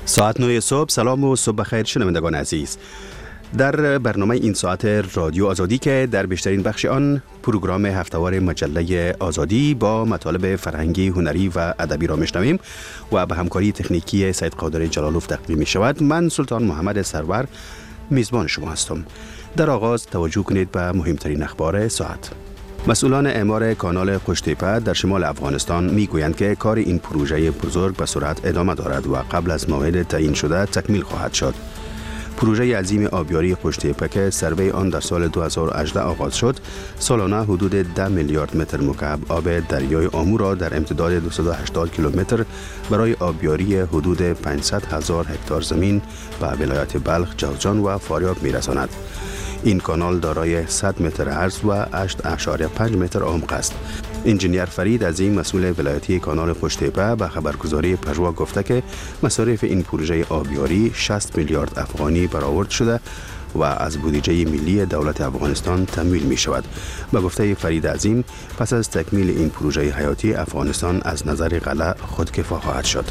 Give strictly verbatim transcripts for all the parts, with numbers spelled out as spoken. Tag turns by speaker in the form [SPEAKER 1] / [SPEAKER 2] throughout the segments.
[SPEAKER 1] ساعت نه صبح. سلام و صبح بخیر شنوندگان عزیز. در برنامه این ساعت رادیو آزادی که در بیشترین بخش آن پروگرام هفته‌وار مجله آزادی با مطالب فرهنگی، هنری و ادبی را میشنویم و به همکاری تکنیکی سید قادر جلالوف تقدیم می شود. من سلطان محمد سرور میزبان شما هستم. در آغاز توجه کنید به مهمترین اخبار ساعت. مسئولان اعمار کانال قشتیپه در شمال افغانستان میگویند که کار این پروژه بزرگ به سرعت ادامه دارد و قبل از موعد تعیین شده تکمیل خواهد شد. پروژه عظیم آبیاری قشتیپه که سروی آن در سال دو هزار و هجده آغاز شد، سالانه حدود ده میلیارد متر مکعب آب دریای آمو را در امتداد دویست و هشتاد کیلومتر برای آبیاری حدود پانصد هزار هکتار زمین به ولایت بلخ، جوزجان و فاریاب میرساند. این کانال دارای صد متر عرض و هشت اشاریه پنج متر عمق است. انجینیر فرید عظیم مسئول ولایتی کانال قشتیپه به خبرگزاری پژوا گفته که مصارف این پروژه آبیاری شصت میلیارد افغانی برآورد شده و از بودجه ملی دولت افغانستان تمویل می شود. به گفته فرید عظیم، پس از تکمیل این پروژه حیاتی افغانستان از نظر غله خودکفا خواهد شد.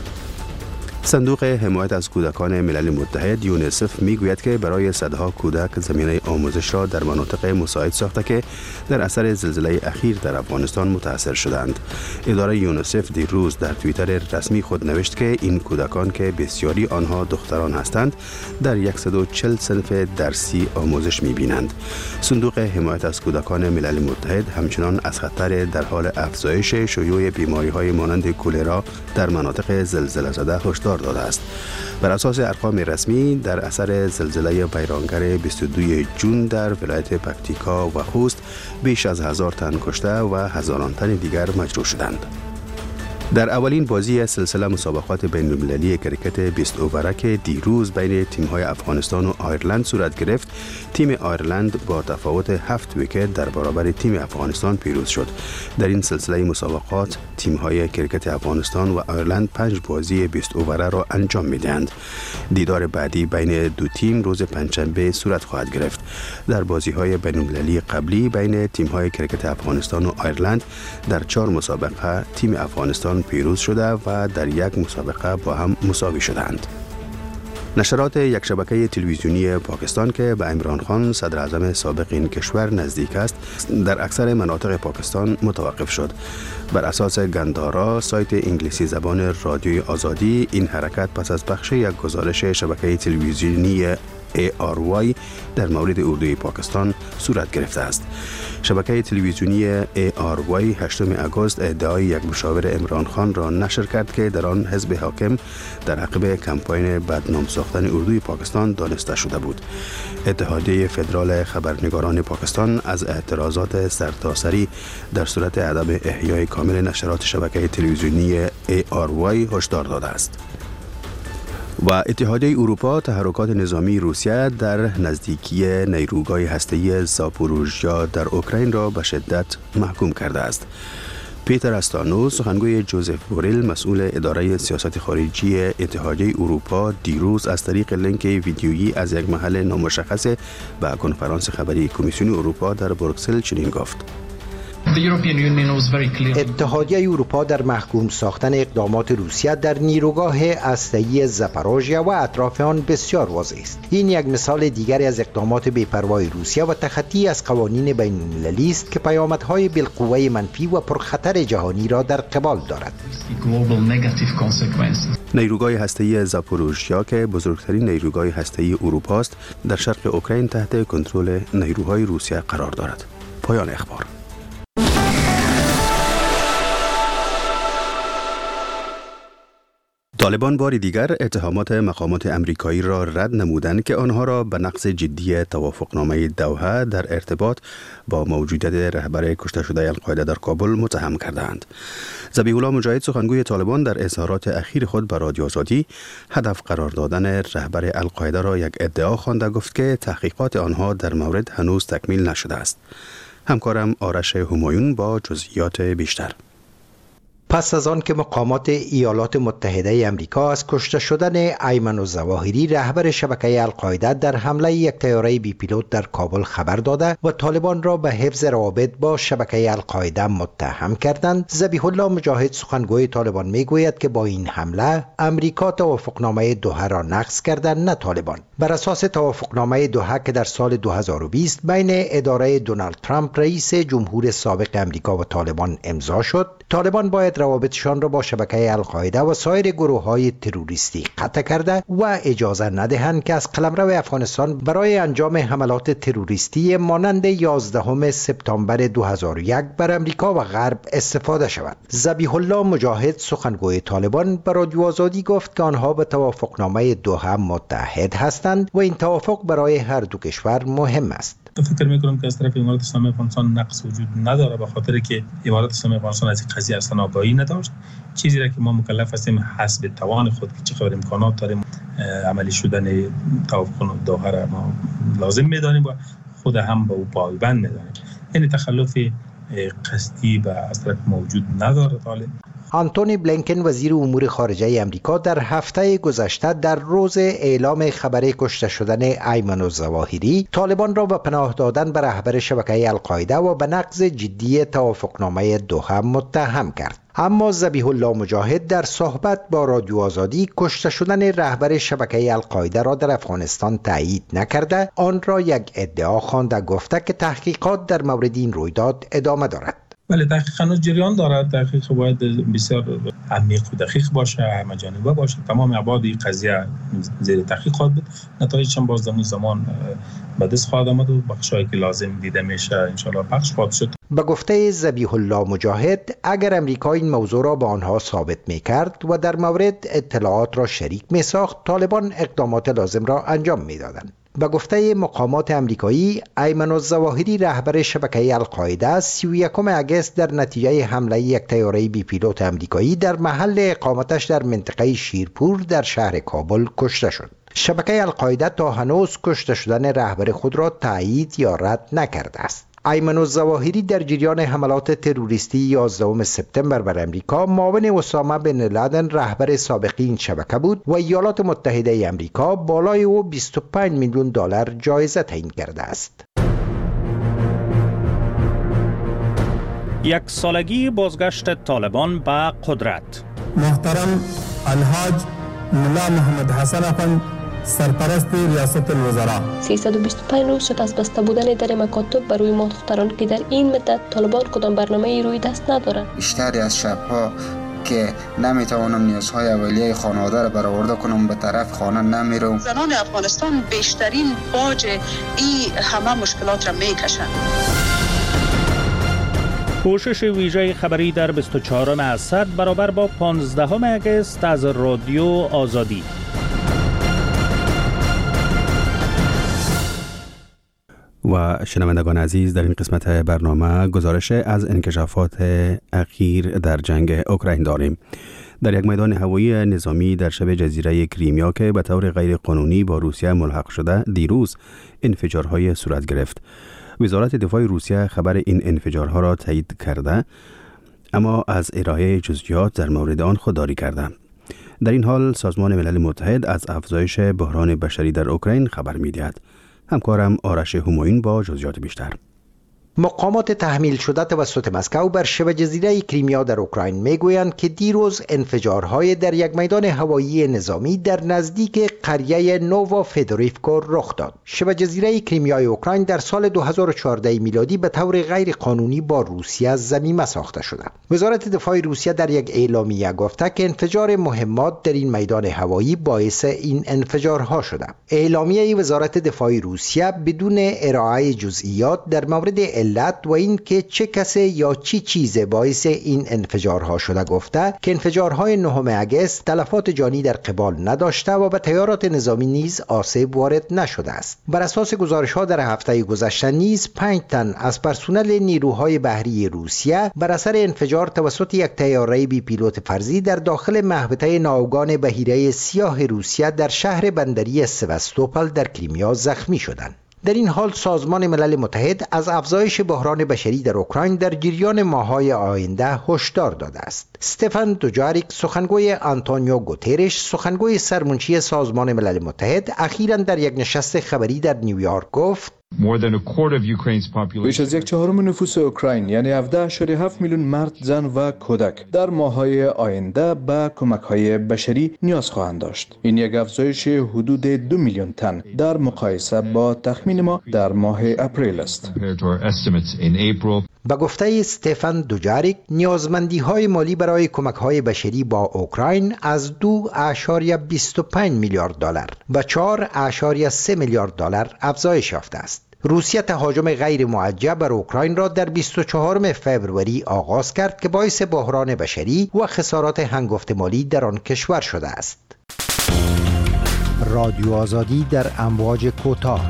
[SPEAKER 1] صندوق حمایت از کودکان ملل متحد یونیسف میگوید که برای صدها کودک زمینه آموزش را در مناطق مساعد ساخته که در اثر زلزله اخیر در افغانستان متاثر شدند. اداره یونیسف دیروز در توییتر رسمی خود نوشت که این کودکان که بسیاری آنها دختران هستند در صد و چهل صنف درسی آموزش میبینند. صندوق حمایت از کودکان ملل متحد همچنان از خطر در حال افزایش شیوع بیماری‌های مانند کولرا در مناطق زلزله زده هشدار داده است. بر اساس ارقام رسمی در اثر زلزله ویرانگر بیست و دوم ژوئن در ولایت پکتیکا و خوست بیش از هزار تن کشته و هزاران تن دیگر مجروح شدند. در اولین بازی سلسله مسابقات بین المللی کرکت بیست اووره که دیروز بین تیم‌های افغانستان و آیرلند صورت گرفت، تیم آیرلند با تفاوت هفت ویکت در برابر تیم افغانستان پیروز شد. در این سلسله مسابقات تیم‌های کرکت افغانستان و آیرلند پنج بازی بیست اووره را انجام می‌دهند. دیدار بعدی بین دو تیم روز پنجشنبه صورت خواهد گرفت. در بازی‌های بین المللی قبلی بین تیم‌های کرکت افغانستان و آیرلند در چهار مسابقه تیم افغانستان پیروز شده و در یک مسابقه با هم مساوی شدند. نشرات یک شبکه تلویزیونی پاکستان که به عمران خان صدر اعظم سابق این کشور نزدیک است، در اکثر مناطق پاکستان متوقف شد. بر اساس گندارا سایت انگلیسی زبان رادیوی آزادی، این حرکت پس از پخش یک گزارش شبکه تلویزیونی ای آر وای در مورد اردوی پاکستان صورت گرفته است. شبکه تلویزیونی ای آر وای هشتم آگوست ادعای یک مشاور عمران خان را نشر کرد که در آن حزب حاکم در عقب کمپاین بدنام ساختن اردوی پاکستان دانسته شده بود. اتحادیه فدرال خبرنگاران پاکستان از اعتراضات سرتاسری در صورت عدم احیای کامل نشرات شبکه تلویزیونی ای آر وای هشدار داده است. و اتحادیه اروپا تحرکات نظامی روسیه در نزدیکی نیروگاه هسته‌ای زاپوروژیا در اوکراین را به شدت محکوم کرده است. پیتر استانو، سخنگوی جوزف بوریل، مسئول اداره سیاست خارجی اتحادیه اروپا، دیروز از طریق لینک ویدیویی از یک محل نامشخص به کنفرانس خبری کمیسیون اروپا در بروکسل چنین گفت:
[SPEAKER 2] اتحادیه اروپا در محکوم ساختن اقدامات روسیه در نیروگاه هسته‌ای زاپاروژیا و اطراف آن بسیار واضح است. این یک مثال دیگری از اقدامات بی‌پروای روسیه و تخطی از قوانین بین المللی است که پیامدهای بالقوه منفی و پرخطر جهانی را در قبال دارد.
[SPEAKER 1] نیروگاه هسته‌ای زاپاروژیا که بزرگترین نیروگاه هسته‌ای اروپا است، در شرق اوکراین تحت کنترل نیروهای روسیه قرار دارد. پایان اخبار. طالبان بار دیگر اتهامات مقامات امریکایی را رد نمودند که آنها را به نقض جدی توافقنامه دوحه در ارتباط با موجودیت رهبر کشته شده القاعده در کابل متهم کردند. ذبیح الله مجاهد، سخنگوی طالبان، در اظهارات اخیر خود به رادیو آزادی هدف قرار دادن رهبر القاعده را یک ادعا خوانده، گفت که تحقیقات آنها در مورد هنوز تکمیل نشده است. همکارم آرش همایون با جزئیات بیشتر.
[SPEAKER 2] پس از آن که مقامات ایالات متحده آمریکا از کشته شدن ایمن الظواهری رهبر شبکه القاعده در حمله یک طیاره بی پیلوت در کابل خبر داده و طالبان را به حفظ روابط با شبکه القاعده متهم کردند، ذبیح الله مجاهد سخنگوی طالبان میگوید که با این حمله امریکا توافقنامه دوحه را نقض کرده، نه طالبان. بر اساس توافقنامه دوحه که در سال دو هزار و بیست بین اداره دونالد ترامپ رئیس جمهور سابق امریکا و طالبان امضا شد، طالبان باید روابطشان را با شبکه القاعده و سایر گروه‌های تروریستی قطع کرده و اجازه ندهند که از قلمرو افغانستان برای انجام حملات تروریستی مانند یازدهم سپتامبر دو هزار و یک بر امریکا و غرب استفاده شود. ذبیح الله مجاهد سخنگوی طالبان به رادیو آزادی گفت که آنها به توافقنامه دوحه متحد هستند و این توافق برای هر دو کشور مهم است.
[SPEAKER 3] فکر میکنم که از طرف امارات اسلامی افغانستان نقص وجود نداره، به خاطر که امارات اسلامی افغانستان از این قضیه اصلا آگاهی نداشت. چیزی را که ما مکلف هستیم حسب توان خود که چقدر امکانات داریم عملی شدن توافق دوحه را ما لازم میدانیم و خود هم به او پایبند میدانیم. یعنی تخلف قصدی و از طرف موجود نداره. طالب
[SPEAKER 2] آنتونی بلینکن وزیر امور خارجه امریکا در هفته گذشته در روز اعلام خبر کشته شدن ایمن الظواهری طالبان را به پناه دادن به رهبر شبکه القاعده و به نقض جدی توافقنامه دوحه متهم کرد. اما ذبیح الله مجاهد در صحبت با رادیو آزادی کشته شدن رهبر شبکه القاعده را در افغانستان تایید نکرده، آن را یک ادعا خوانده، گفته که تحقیقات در مورد این رویداد ادامه دارد.
[SPEAKER 3] ولی تحقیق هنوز جریان دارد. تحقیق باید بسیار عمیق و دقیق باشه، همه جانبه باشه. تمام ابعاد این قضیه زیر تحقیق خواهد بود. نتایجش هم باز زمان زمان به دست خواهد آمد و بخشایی که لازم دیده میشه ان شاء الله پخش خواهد شد.
[SPEAKER 2] به گفته ذبیح الله مجاهد، اگر امریکا این موضوع را به آنها ثابت میکرد و در مورد اطلاعات را شریک میساخت، طالبان اقدامات لازم را انجام میدادند. به گفته مقامات امریکایی، ایمن الظواهری رهبر شبکه القاعده سی و یکم اگست در نتیجه حمله یک طیاره بی پیلوت امریکایی در محل اقامتش در منطقه شیرپور در شهر کابل کشته شد. شبکه القاعده تا هنوز کشته شدن رهبر خود را تایید یا رد نکرده است. ایمن الظواهری در جریان حملات تروریستی یازدهم سپتامبر بر امریکا معاون اسامه بن لادن رهبر سابق این شبکه بود و ایالات متحده امریکا بالای او بیست و پنج میلیون دلار جایزه تعیین کرده است.
[SPEAKER 4] یک سالگی بازگشت طالبان به قدرت.
[SPEAKER 5] محترم الحاج ملا محمد حسن افند سرپرست ریاست الوزراء،
[SPEAKER 6] سیصد و بیست و پنج روز شد از بسته بودن در مکاتب بر روی ما دختران که در این مدت طالبان کدام برنامه روی دست ندارند.
[SPEAKER 7] بیشتری از شبها که نمیتوانم نیازهای اولیه خانواده را برآورده کنم به طرف خانه نمیرم.
[SPEAKER 8] زنان افغانستان بیشترین باج این همه مشکلات را میکشند.
[SPEAKER 4] پوشش ویژه خبری در بیست و چهارم اسد برابر با پانزدهم اگست از رادیو آزادی.
[SPEAKER 1] و شنوندگان عزیز، در این قسمت برنامه گزارش از انکشافات اخیر در جنگ اوکراین داریم. در یک میدان هوایی نظامی در شبه جزیره کریمیا که به طور غیر قانونی با روسیه ملحق شده، دیروز انفجارهای صورت گرفت. وزارت دفاع روسیه خبر این انفجارها را تایید کرده، اما از ارائه جزئیات در مورد آن خودداری کرده. در این حال سازمان ملل متحد از افزایش بحران بشری در اوکراین خبر می‌دهد. همکارم آرش همایون با جزئیات بیشتر.
[SPEAKER 2] مقامات تحمیل شده توسط مسکو بر شبه جزیره کریمیا در اوکراین میگویند که دیروز انفجارهای در یک میدان هوایی نظامی در نزدیک قریه نووا فدوریفکو رخ داد. شبه جزیره کریمیای اوکراین در سال دو هزار و چهارده میلادی به طور غیر قانونی با روسیه ضمیمه ساخته شده. وزارت دفاع روسیه در یک اعلامیه گفته که انفجار مهمات در این میدان هوایی باعث این انفجارها شده. اعلامیه وزارت دفاع روسیه بدون ارائه جزئیات در مورد علت و این که چه کسی یا چی چیز باعث این انفجارها شده گفته که انفجارهای نهم اگست تلفات جانی در قبال نداشته و به تیارات نظامی نیز آسیب وارد نشده است. بر اساس گزارش‌ها در هفته گذشته نیز پنج تن از پرسنل نیروهای بحری روسیه بر اثر انفجار توسط یک طیاره بی پیلوت فرضی در داخل محوطه ناوگان بحیره سیاه روسیه در شهر بندری سواستوپل در کریمیا زخمی شدند. در این حال سازمان ملل متحد از افزایش بحران بشری در اوکراین در جریان ماه‌های آینده هشدار داده است. استفان دوجاریک سخنگوی آنتونیو گوترش سخنگوی سرمنشی سازمان ملل متحد اخیراً در یک نشست خبری در نیویورک گفت
[SPEAKER 9] بیش از یک چهارم نفوس اوکراین یعنی هفده ممیز هفت میلیون مرد، زن و کودک در ماه‌های آینده به کمک‌های بشری نیاز خواهند داشت. این یک افزایش حدود دو میلیون تن در مقایسه با تخمین ما در ماه اپریل است.
[SPEAKER 2] با گفته استفان دوجاریک نیازمندی‌های مالی برای کمک‌های بشری با اوکراین از دو ممیز بیست و پنج میلیارد دلار و چهار ممیز سه میلیارد دلار افزایش یافته است. روسیه تهاجم غیر موجه بر اوکراین را در بیست و چهارم فوریه آغاز کرد که باعث بحران بشری و خسارات هنگفت مالی در آن کشور شده است. رادیو آزادی در امواج کوتاه.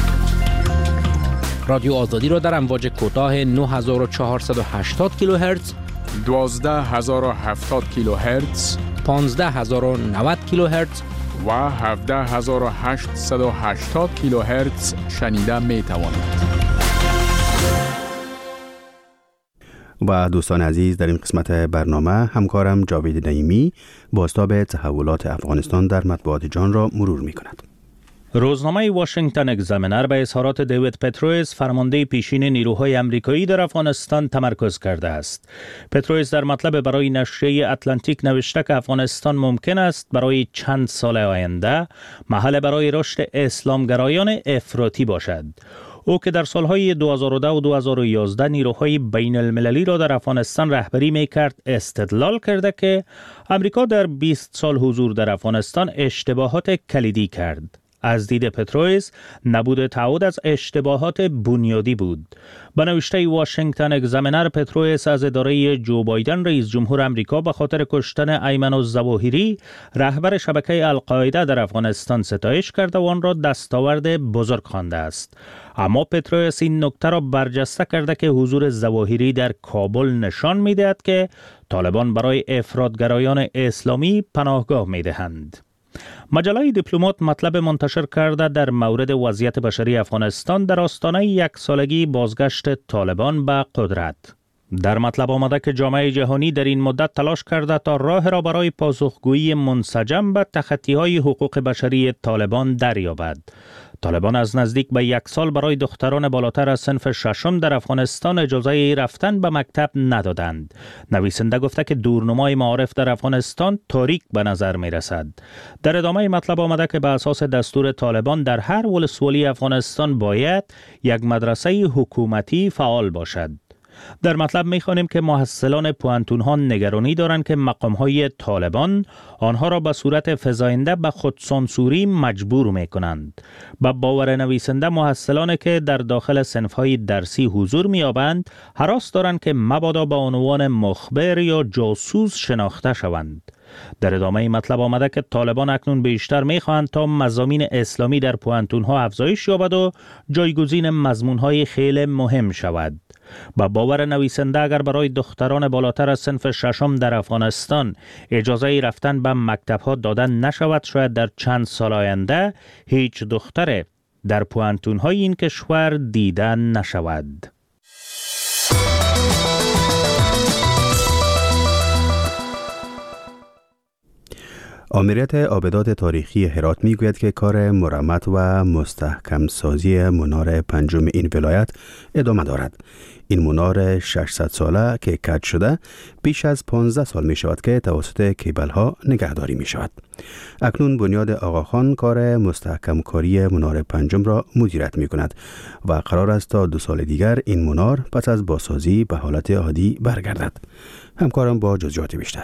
[SPEAKER 10] رادیو آزادی را در امواج کوتاه نه هزار و چهارصد و هشتاد کیلوهرتز،
[SPEAKER 11] دوازده هزار و هفتاد کیلوهرتز،
[SPEAKER 10] پانزده هزار و نود کیلوهرتز
[SPEAKER 11] و هفده هزار و هشتصد و هشتاد کیلوهرتز شنیده می توانید.
[SPEAKER 1] و دوستان عزیز، در این قسمت برنامه همکارم جاوید نعیمی بازتاب تحولات افغانستان در مطبوعات جهان را مرور می کند.
[SPEAKER 4] روزنامه واشنگتن اگزامینر به اظهارات دیوید پترویس فرمانده پیشین نیروهای آمریکایی در افغانستان تمرکز کرده است. پترویس در مطلب برای نشریه اتلانتیک نوشته که افغانستان ممکن است برای چند سال آینده محل برای رشد اسلامگرایان افراطی باشد. او که در سالهای دو هزار و ده و دو هزار و یازده نیروهای بین المللی را در افغانستان رهبری می کرد استدلال کرده که آمریکا در بیست سال حضور در افغانستان اشتباهات کلیدی کرد. از دید پترویس نبود تعهد از اشتباهات بنیادی بود. به نوشته واشنگتن اگزامینر، پترویس از اداره جو بایدن رئیس جمهور آمریکا به خاطر کشتن ایمن الظواهری رهبر شبکه القاعده در افغانستان ستایش کرده و آن را دستاورد بزرگ خوانده است. اما پترویس این نکته را برجسته کرده که حضور ظواهری در کابل نشان می‌دهد که طالبان برای افراطگرایان اسلامی پناهگاه می‌دهند. مجله دیپلمات مطلب منتشر کرده در مورد وضعیت بشری افغانستان در آستانه یک سالگی بازگشت طالبان به قدرت. در مطلب آمده که جامعه جهانی در این مدت تلاش کرده تا راه را برای پاسخگویی منسجم به تخطی‌های حقوق بشری طالبان دریابد. طالبان از نزدیک به یک سال برای دختران بالاتر از صنف ششم در افغانستان اجازه رفتن به مکتب ندادند. نویسنده گفته که دورنمای معارف در افغانستان تاریک به نظر می رسد. در ادامه مطلب آمده که به اساس دستور طالبان در هر ولسوالی افغانستان باید یک مدرسه حکومتی فعال باشد. در مطلب می‌خوانیم که محصلان پوانتون‌ها نگرانی دارند که مقام‌های طالبان آنها را به صورت فزاینده به خودسانسوری مجبور می‌کنند. با باور نویسنده، محصلانی که در داخل صنف‌های درسی حضور می‌یابند هراس دارند که مبادا به عنوان مخبر یا جاسوس شناخته شوند. در ادامه مطلب آمده که طالبان اکنون بیشتر می‌خواهند تا مضامین اسلامی در پوانتون‌ها افزایش یابد و جایگزین مضمون‌های خیلی مهم شود. با باور نویسنده اگر برای دختران بالاتر از صنف ششم در افغانستان اجازه رفتن به مکتب‌ها دادن نشود، شاید در چند سال آینده هیچ دختر در پوانتون‌های این کشور دیده نشود.
[SPEAKER 1] آمریت آبدات تاریخی هرات می گوید که کار مرمت و مستحکم سازی منار پنجم این ولایت ادامه دارد. این منار ششصد ساله که کج شده بیش از پانزده سال می شود که توسط کیبل ها نگهداری می شود. اکنون بنیاد آقاخان کار مستحکم کاری منار پنجم را مدیریت می کند و قرار است تا دو سال دیگر این منار پس از بازسازی به حالت عادی برگردد. همکارم با جزئیات بیشتر.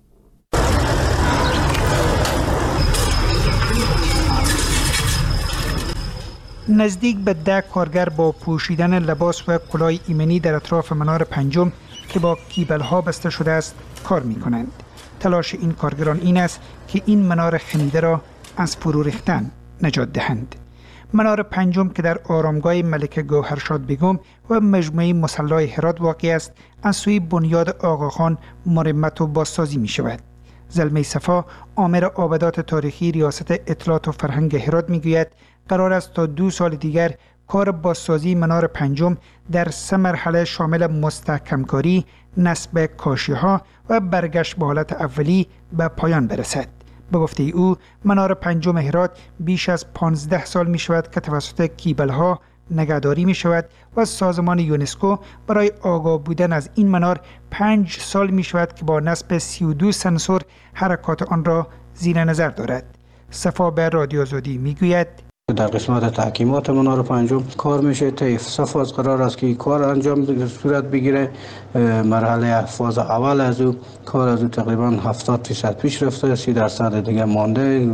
[SPEAKER 12] نزدیک به ده کارگر با پوشیدن لباس و کلاه ایمنی در اطراف منار پنجم که با کیبل ها بسته شده است کار می کنند. تلاش این کارگران این است که این منار خمیده را از فرو ریختن نجات دهند. منار پنجم که در آرامگاه ملکه گوهرشاد بیگم و مجموعه مصلی هرات واقع است، از سوی بنیاد آقاخان مرمت و بازسازی می شود. زلمه صفا، آمر آبدات تاریخی ریاست اطلاعات و فرهنگ هرات می گوید قرار است تا دو سال دیگر کار بازسازی منار پنجم در سه مرحله شامل مستحکم کاری، نصب کاشی ها و برگشت به حالت اولی به پایان برسد. به گفته او منار پنجم هرات بیش از پانزده سال می شود که توسط کیبل ها نگهداری می شود و سازمان یونسکو برای آگاه بودن از این منار پنج سال می شود که با نصب سی و دو سنسور حرکات آن را زیر نظر دارد. صفا به رادیو آزادی می گوید
[SPEAKER 13] در قسمت تحکیمات منار پنجم کار میشه. طیف صفاز قرار است که کار انجام صورت بگیره. مرحله فاز اول از او کار از او تقریبا هفتاد درصد پیش رفته، سی درصد دیگه مانده.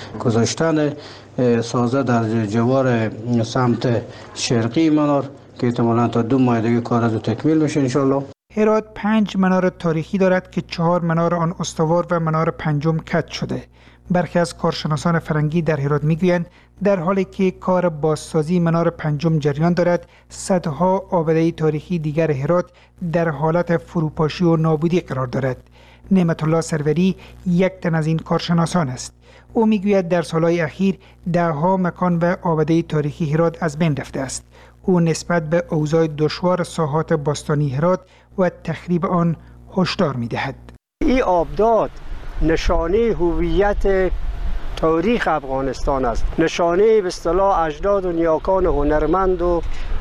[SPEAKER 13] گذاشتن سازه در جوار سمت شرقی منار که احتمالاً تا دو ماه دیگه کار از او تکمیل میشه انشالله.
[SPEAKER 12] هرات پنج منار تاریخی دارد که چهار منار آن استوار و منار پنجم کج شده. برخی از کارشناسان فرنگی در هرات میگویند در حالی که کار بازسازی منار پنجم جریان دارد، صدها آبده تاریخی دیگر هرات در حالت فروپاشی و نابودی قرار دارد. نعمت الله سروری یک تن از این کارشناسان است. او میگوید در سالهای اخیر دهها مکان و آبده تاریخی هرات از بین رفته است. او نسبت به اوضاع دشوار ساحات باستانی هرات و تخریب آن هشدار میدهد.
[SPEAKER 14] این آبدات نشانه هویت تاریخ افغانستان است، نشانه به اصطلاح اجداد و نیاکان هنرمند و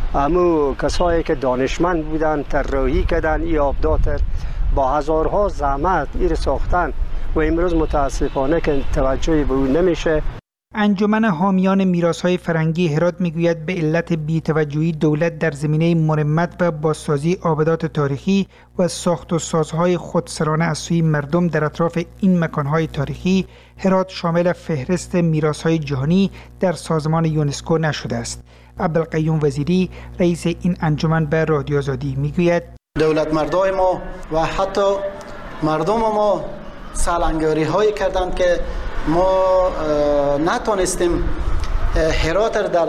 [SPEAKER 14] همو کسایی که دانشمند بودن طراحی کردن این آبدات با هزارها زحمت ایر ساختن و امروز متاسفانه که توجهی به اون نمیشه.
[SPEAKER 12] انجمن حامیان میراث‌های فرهنگی هرات میگوید به علت بی‌توجهی دولت در زمینه مرمت و بازسازی آبدات تاریخی و ساخت و سازهای خودسرانه از سوی مردم در اطراف این مکانهای تاریخی، هرات شامل فهرست میراث‌های جهانی در سازمان یونسکو نشده است. عبدالقیوم وزیری رئیس این انجمن به رادیو آزادی میگوید
[SPEAKER 15] دولت مردای ما و حتی مردم ما سالنگاری هایی کردند که ما نتونستیم هرات در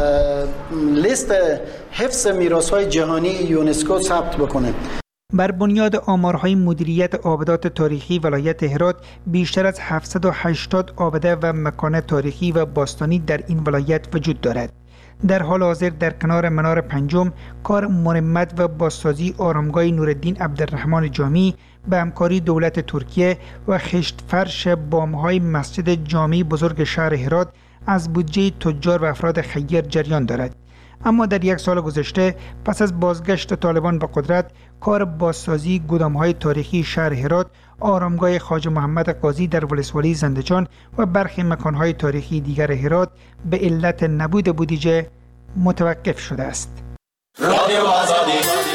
[SPEAKER 15] لیست حفظ میراث‌های جهانی یونسکو ثبت بکنیم.
[SPEAKER 12] بر بنیاد آمارهای مدیریت آبدات تاریخی ولایت هرات، بیشتر از هفتصد و هشتاد آبده و مکان تاریخی و باستانی در این ولایت وجود دارد. در حال حاضر در کنار منار پنجم کار مرمت و بازسازی آرامگاه نورالدین عبدالرحمن جامی به همکاری دولت ترکیه و خشت فرش بامهای مسجد جامی بزرگ شهر هرات از بودجه تجار و افراد خیر جریان دارد. اما در یک سال گذشته پس از بازگشت طالبان به قدرت، کار بازسازی گدامهای تاریخی شهر هرات، آرامگاه خواجه محمد قاضی در ولسوالی زندجان و برخی مکانهای تاریخی دیگر هرات به علت نبود بودجه متوقف شده است. رادیو آزادی.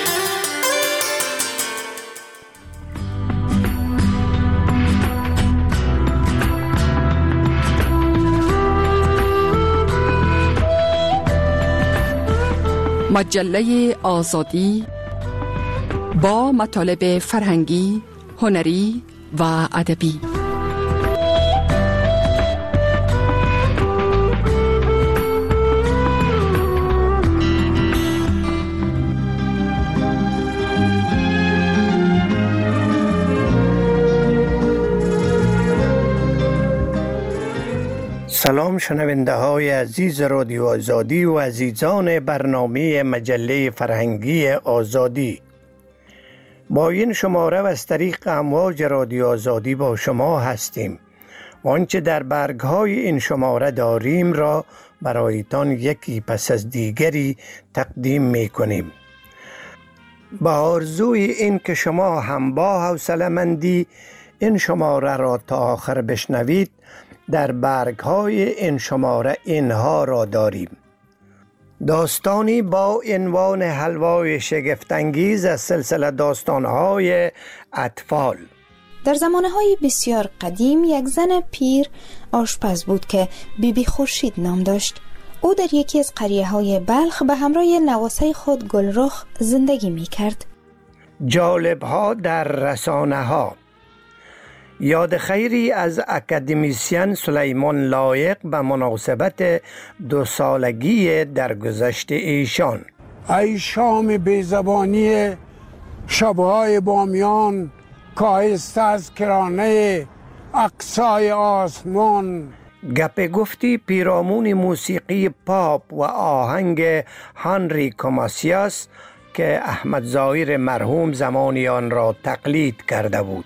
[SPEAKER 16] مجله آزادی با مطالب فرهنگی، هنری و ادبی.
[SPEAKER 17] سلام شنونده های عزیز رادیو آزادی و عزیزان برنامه مجله فرهنگی آزادی. با این شماره و از طریق امواج رادیو آزادی با شما هستیم. آنچه در برگ های این شماره داریم را برایتان یکی پس از دیگری تقدیم می کنیم. با آرزوی این که شما هم با حوصله‌مندی این شماره را تا آخر بشنوید، در برگ های این شماره اینها را داریم: داستانی با عنوان حلوای شگفت‌انگیز از سلسله داستان‌های اطفال.
[SPEAKER 18] در زمانه‌های بسیار قدیم یک زن پیر آشپز بود که بی بی خورشید نام داشت. او در یکی از قریه‌های بلخ به همراه نواسه خود گلرخ زندگی می‌کرد.
[SPEAKER 17] جالب‌ها در رسانه‌ها. یاد خیری از اکادمیسین سلیمان لایق به مناسبت دو سالگی درگذشت ایشان.
[SPEAKER 19] ای شام بیزبانی شبهای بامیان، کاهسته از کرانه اقصای آسمان.
[SPEAKER 17] گپ گفتی پیرامون موسیقی پاپ و آهنگ هنری کاماسیاس که احمد ظاهر مرحوم زمانی آن را تقلید کرده بود.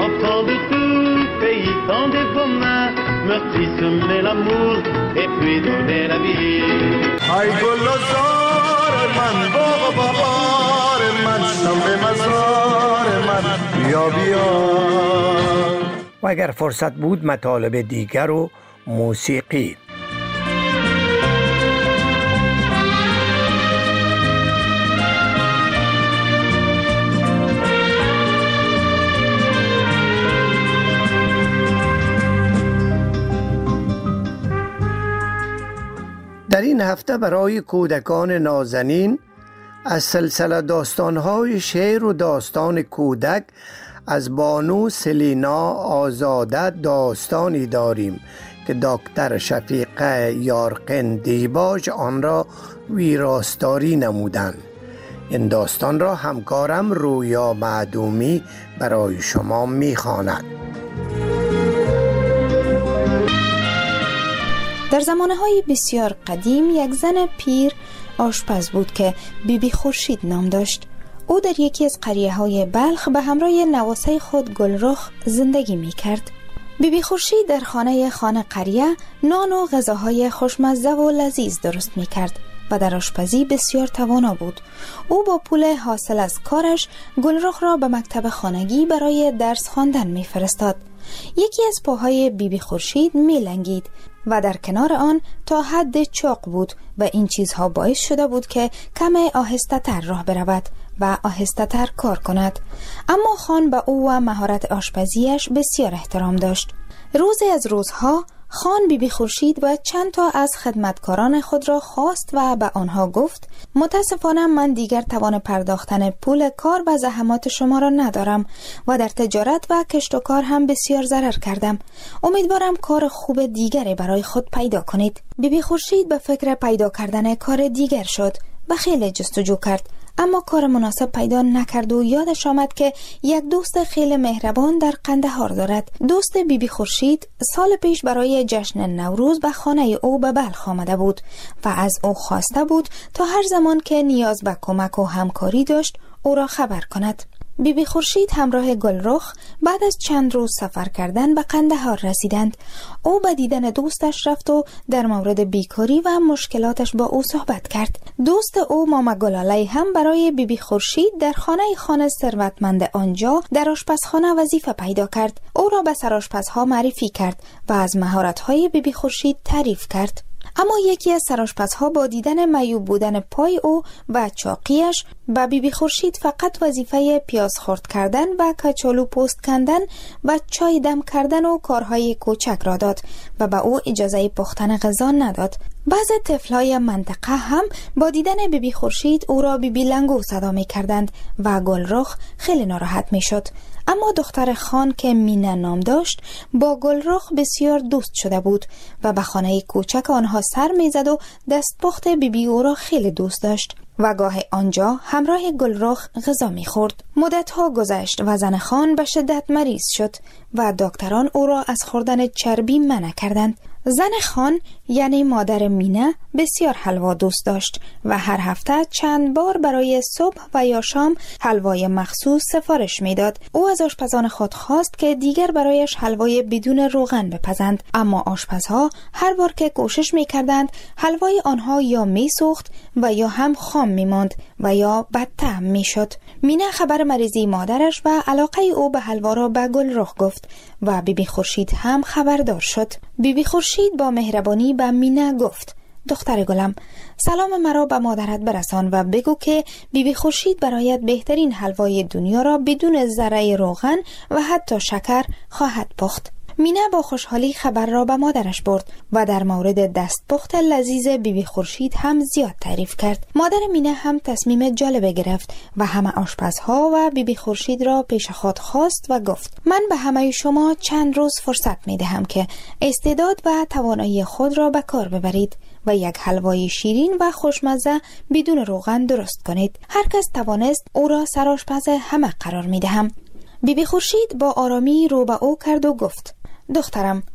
[SPEAKER 20] ای گل زار من باغ بهار من شم مزار من بیا بیا.
[SPEAKER 17] و اگر فرصت بود مطالب دیگر و موسیقی. در این هفته برای کودکان نازنین از سلسله داستان‌های شعر و داستان کودک از بانو سلینا آزاده داستانی داریم که دکتر شفیقه یارقین دیباج آن را ویراستاری نمودند. این داستان را همکارم رویا معدومی برای شما می‌خواند.
[SPEAKER 18] در زمانه‌های بسیار قدیم یک زن پیر آشپز بود که بی بی خورشید نام داشت. او در یکی از قریه‌های بلخ به همراه نواسه خود گلرخ زندگی می‌کرد. بی بی خورشید در خانه خانه قریه نان و غذاهای خوشمزه و لذیذ درست می‌کرد و در آشپزی بسیار توانا بود. او با پول حاصل از کارش گلرخ را به مکتب خانگی برای درس خواندن می‌فرستاد. یکی از پاهای بی بی خورشید می‌لنگید و در کنار آن تا حد چاق بود و این چیزها باعث شده بود که کم آهسته تر راه برود و آهسته تر کار کند. اما خان به او و مهارت آشپزیش بسیار احترام داشت. روزی از روزها خان بی بی خورشید و چند تا از خدمتکاران خود را خواست و به آنها گفت: متاسفانه من دیگر توان پرداختن پول کار و زحمات شما را ندارم و در تجارت و کشت و کار هم بسیار ضرر کردم. امیدوارم کار خوب دیگری برای خود پیدا کنید. بی بی خورشید به فکر پیدا کردن کار دیگر شد و خیلی جستجو کرد، اما کار مناسب پیدا نکرد و یادش آمد که یک دوست خیلی مهربان در قندهار دارد. دوست بی بی خورشید سال پیش برای جشن نوروز به خانه او به بلخ آمده بود و از او خواسته بود تا هر زمان که نیاز به کمک و همکاری داشت او را خبر کند. بی بی خورشید همراه گلرخ بعد از چند روز سفر کردن به قندهار رسیدند. او به دیدن دوستش رفت و در مورد بیکاری و مشکلاتش با او صحبت کرد. دوست او ماما گلاله هم برای بی بی خورشید در خانه خانه ثروتمند آنجا در آشپزخانه وظیفه پیدا کرد. او را به سرآشپزها معرفی کرد و از مهارت‌های بی بی خورشید تعریف کرد. اما یکی از سرآشپزها با دیدن معیوب بودن پای او و چاقیش به بی بی خورشید فقط وظیفه پیاز خرد کردن و کچالو پوست کندن و چای دم کردن و کارهای کوچک را داد و به او اجازه پختن غذا نداد. بعضی طفلای منطقه هم با دیدن بی بی خورشید او را بی بی لنگو صدا می کردند و گلرخ خیلی ناراحت می شد. اما دختر خان که مینا نام داشت با گلرخ بسیار دوست شده بود و به خانه کوچک آنها سر میزد و دستپخت بی بی او را خیلی دوست داشت و گاه آنجا همراه گلرخ غذا میخورد. مدتها گذشت و زن خان به شدت مریض شد و دکتران او را از خوردن چربی منع کردند. زن خان یعنی مادر مینا بسیار حلوا دوست داشت و هر هفته چند بار برای صبح و یا شام حلوای مخصوص سفارش میداد. او از آشپزان خود خواست که دیگر برایش حلوای بدون روغن بپزند، اما آشپزها هر بار که کوشش میکردند حلوای آنها یا میسوخت و یا هم خام میماند و یا بدطعم میشد. مینا خبر مریضی مادرش و علاقه او به حلوا را به گلرخ گفت و بی بی خورشید هم خبردار شد. بی بی خورشید با مهربانی به مینا گفت: دختر گلم، سلام مرا به مادرت برسان و بگو که بی بی خورشید برایت بهترین حلوای دنیا را بدون ذره روغن و حتی شکر خواهد پخت. مینا با خوشحالی خبر را به مادرش برد و در مورد دستپخت لذیذ بی بی خورشید هم زیاد تعریف کرد. مادر مینا هم تصمیم جالب گرفت و همه آشپزها و بی بی خورشید را پیش خود خواست و گفت: من به همه شما چند روز فرصت می دهم که استعداد و توانایی خود را به کار ببرید و یک حلوای شیرین و خوشمزه بدون روغن درست کنید. هر کس توانست او را سرآشپز همه قرار می دهم. بی بی خورشید با آرامی رو به او کرد و گفت: دخترم،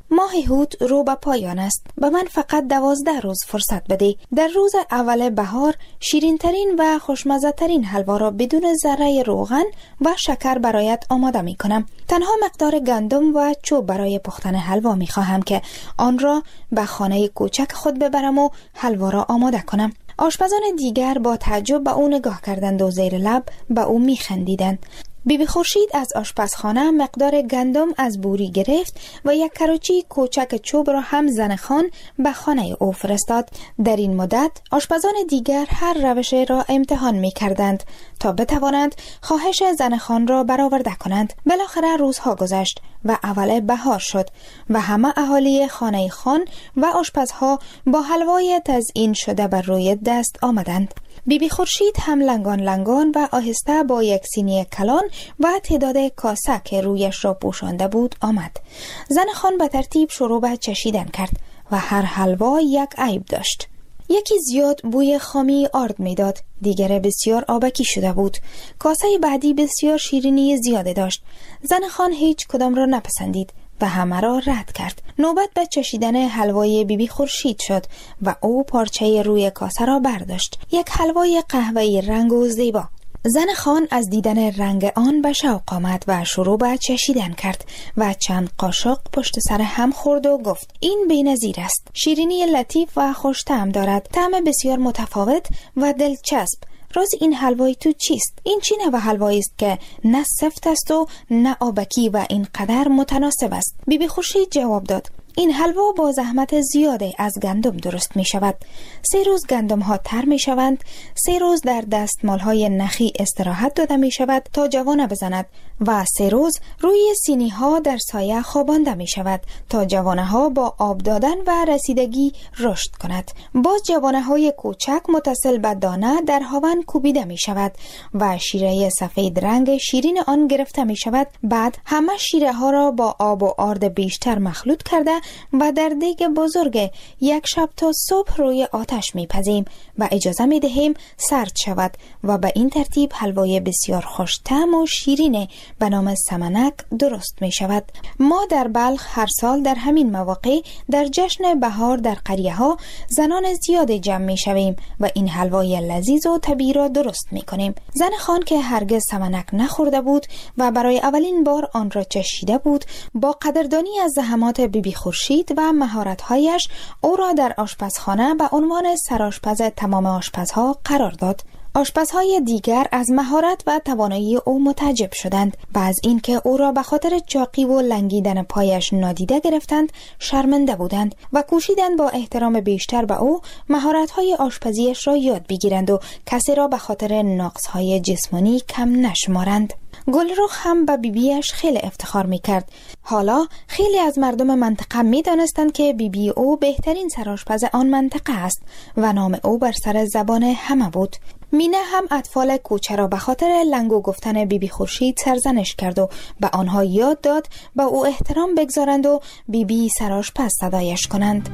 [SPEAKER 18] ماه هوت رو به پایان است. به من فقط دوازده روز فرصت بده. در روز اول بهار شیرین ترین و خوشمزه ترین حلوا را بدون ذره روغن و شکر برایت آماده می کنم. تنها مقدار گندم و چوب برای پختن حلوا می خواهم که آن را به خانه کوچک خود ببرم و حلوا را آماده کنم. آشپزان دیگر با تعجب به او نگاه کردند و زیر لب به او می خندیدند. بیبی خورشید از آشپزخانه مقدار گندم از بوری گرفت و یک کراچی کوچک چوب را هم زن خان به خانه او فرستاد. در این مدت آشپزان دیگر هر روش را امتحان می کردند تا بتوانند خواهش زن خان را برآورده کنند. بالاخره روزها گذشت و اول بهار شد و همه اهالی خانه خان و آشپزها با حلوای تزیین شده بر روی دست آمدند. بیبی خورشید هم لنگان لنگان و آهسته با یک سینی کلان و تعداد کاسه که رویش را پوشانده بود آمد. زن خان به ترتیب شروع به چشیدن کرد و هر حلوا یک عیب داشت. یکی زیاد بوی خامی آرد میداد، دیگر بسیار آبکی شده بود. کاسه بعدی بسیار شیرینی زیاده داشت. زن خان هیچ کدام را نپسندید و همه را رد کرد. نوبت به چشیدن حلوای بیبی خورشید شد و او پارچه روی کاسه را برداشت. یک حلوای قهوه‌ای رنگ و زیبا. زن خان از دیدن رنگ آن به شوق آمد و شروع به چشیدن کرد و چند قاشق پشت سر هم خورد و گفت این بی‌نظیر است. شیرینی لطیف و خوش طعم دارد، طعم بسیار متفاوت و دلچسب. راز این حلوای تو چیست؟ این چی نوع حلوایی است که نه سفت است و نه آبکی و اینقدر متناسب است؟ بیبی خورشید جواب داد این حلوا با زحمت زیاده از گندم درست می شود. سه روز گندم ها تر می شوند، سه روز در دستمال های نخی استراحت داده می شود تا جوانه بزند و سه روز روی سینی ها در سایه خوابانده می شود تا جوانه ها با آب دادن و رسیدگی رشد کند. باز جوانه های کوچک متصل به دانه در هاون کوبیده می شود و شیره سفید رنگ شیرین آن گرفته می شود. بعد همه شیره ها را با آب و آرد بیشتر مخلوط کرده و در دیگ بزرگ یک شب تا صبح روی آتش میپزیم و اجازه میدهیم سرد شود و به این ترتیب حلوای بسیار خوش طعم و شیرین به نام سمنک درست می شود. ما در بلخ هر سال در همین مواقع در جشن بهار در قریه ها زنان زیاد جمع می شویم و این حلوای لذیذ و طبیعی را درست می کنیم. زن خان که هرگز سمنک نخورده بود و برای اولین بار آن را چشیده بود، با قدردانی از زحمات بیبی خورشید و مهارت‌هایش او را در آشپزخانه به عنوان سرآشپز تمام آشپزها قرار داد. آشپزهای دیگر از مهارت و توانایی او متعجب شدند و از اینکه او را به خاطر چاقی و لنگیدن پایش نادیده گرفتند شرمنده بودند و کوشیدند با احترام بیشتر به او مهارت‌های آشپزیش را یاد بگیرند و کسی را به خاطر نقص‌های جسمانی کم نشمارند. گلرخ هم به بیبیش خیلی افتخار میکرد. حالا خیلی از مردم منطقه میدانستند که بیبی او بهترین سرآشپز آن منطقه است و نام او بر سر زبان همه بود. مینه هم اطفال کوچه را به خاطر لنگو گفتن بیبی خورشید سرزنش کرد و به آنها یاد داد به او احترام بگذارند و بیبی سرآشپز صدایش کنند.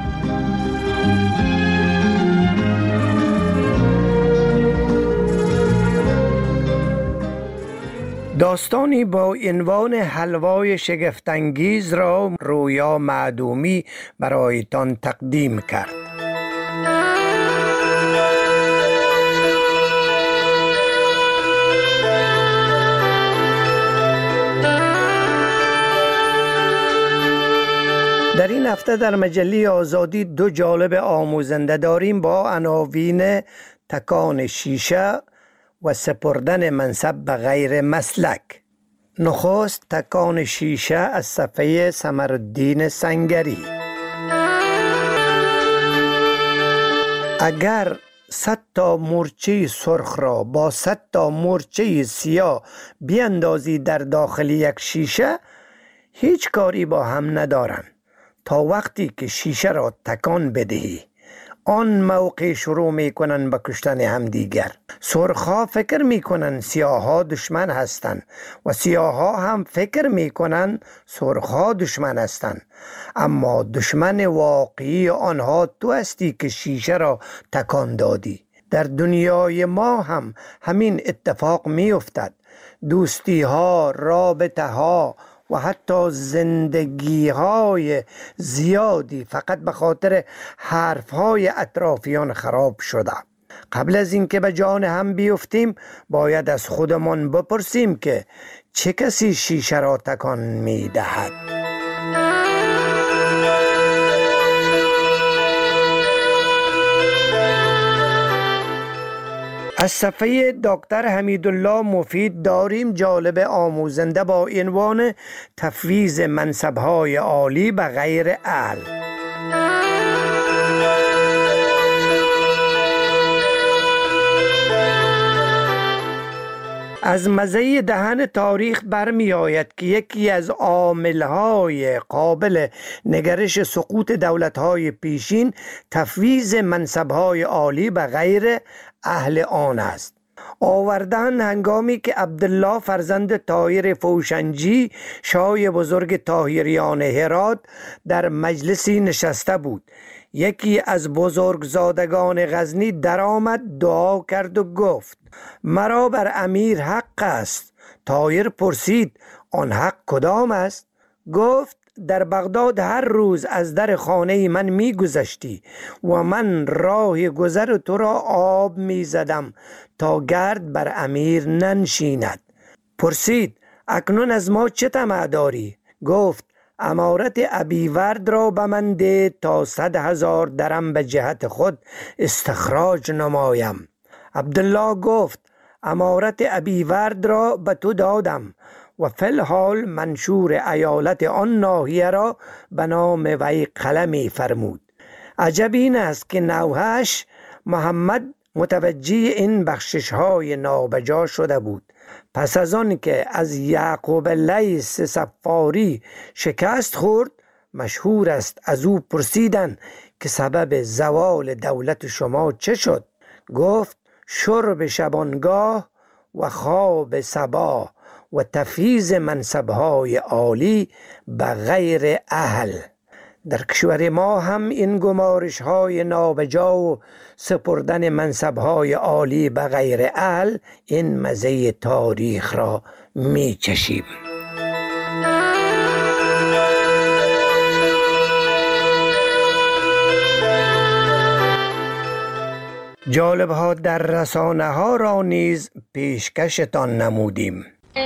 [SPEAKER 17] داستانی با عنوان حلوای شگفت‌انگیز را رویا معدومی برایتان تقدیم کرد. در این هفته در مجله آزادی دو جالب آموزنده داریم با عناوین تکان شیشه و سپردن منصب به غیر مسلک. نخست تکان شیشه از صفحه سمرالدین سنگری. اگر صد تا مورچه سرخ را با صد تا مورچه سیاه بیاندازی در داخل یک شیشه، هیچ کاری با هم ندارند تا وقتی که شیشه را تکان بدهی. آن موقع شروع می کنن به کشتن همدیگر. سرخا فکر می کنن سیاها دشمن هستند و سیاها هم فکر می کنن سرخا دشمن هستند، اما دشمن واقعی آنها تو هستی که شیشه را تکان دادی. در دنیای ما هم همین اتفاق می افتد. دوستی ها، رابطه ها و حتی زندگی های زیادی فقط به خاطر حرف های اطرافیان خراب شده. قبل از اینکه به جان هم بیفتیم باید از خودمان بپرسیم که چه کسی شیشه را تکان می دهد. از صفحه دکتر حمیدالله مفید داریم جالب آموزنده با عنوان تفویض منصب‌های عالی به غیر اهل. از مزه دهن تاریخ برمی آید که یکی از عامل‌های قابل نگرش سقوط دولت‌های پیشین تفویض منصب‌های عالی به غیر اهل آن است. آوردن هنگامی که عبدالله فرزند طاهر فوشنجی شاه بزرگ طاهریان هرات در مجلسی نشسته بود. یکی از بزرگزادگان غزنی درآمد، دعا کرد و گفت مرا بر امیر حق است. طاهر پرسید آن حق کدام است؟ گفت در بغداد هر روز از در خانه من می گذشتی و من راه گذر تو را آب می زدم تا گرد بر امیر ننشیند. پرسید اکنون از ما چه طمع داری؟ گفت امارت ابیورد را به من ده تا صد هزار درم به جهت خود استخراج نمایم. عبدالله گفت امارت ابیورد را به تو دادم و فی الحال منشور ایالت آن ناحیه را به نام وی قلمی فرمود. عجب این است که نوحش محمد متوجه این بخشش های نابجا شده بود. پس از آن که از یعقوب لیث صفاری شکست خورد، مشهور است از او پرسیدند که سبب زوال دولت شما چه شد؟ گفت شرب شبانگاه و خواب صباح و تفویض منصب‌های عالی به غیر اهل. در کشور ما هم این گمارش های نابجا و سپردن منصب‌های عالی به غیر اهل این مزه تاریخ را می چشیم. جالب ها در رسانه ها را نیز پیشکشتان نمودیم.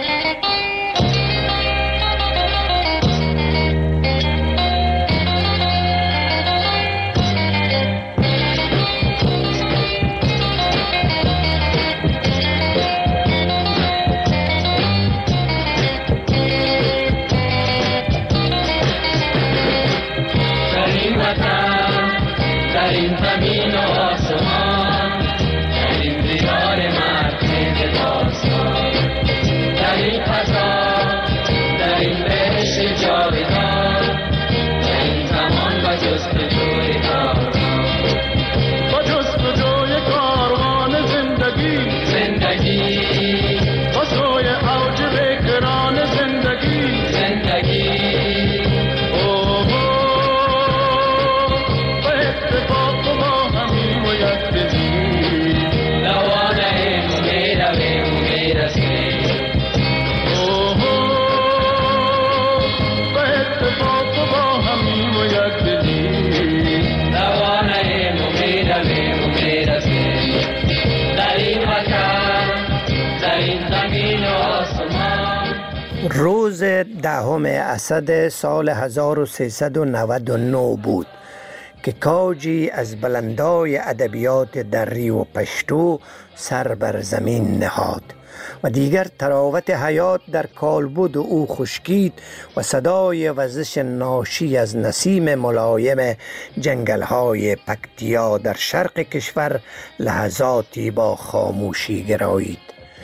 [SPEAKER 17] روز دهم اسد سال هزار و سیصد و نود و نه بود که کاجی از بلندای ادبیات دری و پشتو سر بر زمین نهاد و دیگر تراوت حیات در کالبد او خشکید و صدای وزش ناشی از نسیم ملایم جنگل‌های پکتیا در شرق کشور لحظاتی با خاموشی گرایید.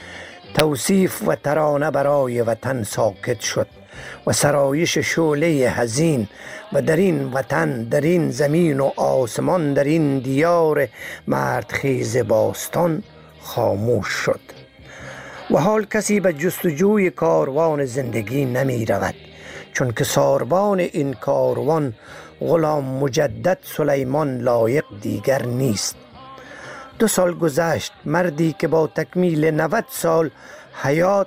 [SPEAKER 17] توصیف و ترانه برای وطن ساکت شد و سرایش شعله حزین و در این وطن، در این زمین و آسمان، در این دیار مردخیز باستان خاموش شد و حال کسی به جستجوی کاروان زندگی نمی رود، چون که ساربان این کاروان غلام مجدد سلیمان لایق دیگر نیست. دو سال گذشت، مردی که با تکمیل نود سال حیات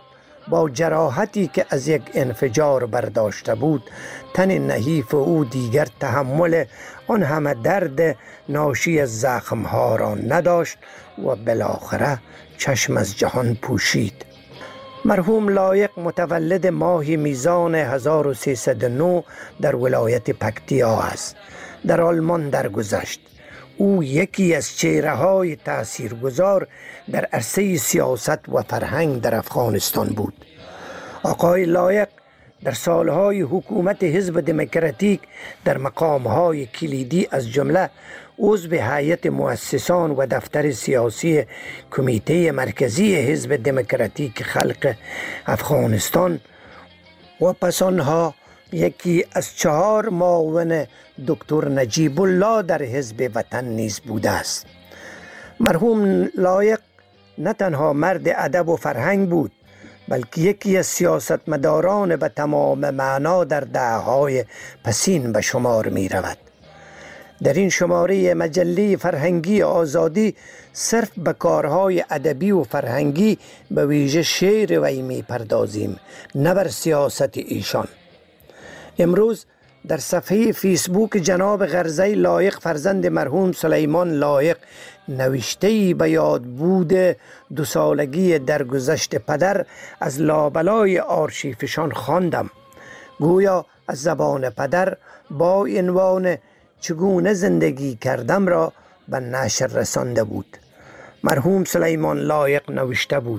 [SPEAKER 17] با جراحتی که از یک انفجار برداشته بود، تن نحیف او دیگر تحمل آن همه درد ناشی از زخمها را نداشت و بالاخره چشم از جهان پوشید. مرحوم لایق متولد ماه میزان هزار و سیصد و نه در ولایت پکتیا است. در آلمان درگذشت. او یکی از چهره‌های تاثیرگذار در عرصه سیاست و فرهنگ در افغانستان بود. آقای لایق در سالهای حکومت حزب دموکراتیک در مقامهای کلیدی از جمله عضو هیئت مؤسسان و دفتر سیاسی کمیته مرکزی حزب دموکراتیک خلق افغانستان و پس آنها یکی از چهار معاون دکتر نجیب الله در حزب وطن نیز بوده است. مرحوم لایق نه تنها مرد ادب و فرهنگ بود، بلکه یکی از سیاستمداران به تمام معنا در دهه‌های پسین به شمار می رود. در این شماره مجله فرهنگی آزادی صرف به کارهای ادبی و فرهنگی به ویژه شعر وی می پردازیم، نه بر سیاست ایشان. امروز در صفحه فیسبوک جناب غرزی لایق فرزند مرحوم سلیمان لایق نوشته‌ای به یاد بود دو سالگی درگذشت پدر از لابلای آرشیفشان خواندم. گویا از زبان پدر با عنوان چگونه زندگی کردم را به نشر رسانده بود. مرحوم سلیمان لایق نوشته بود: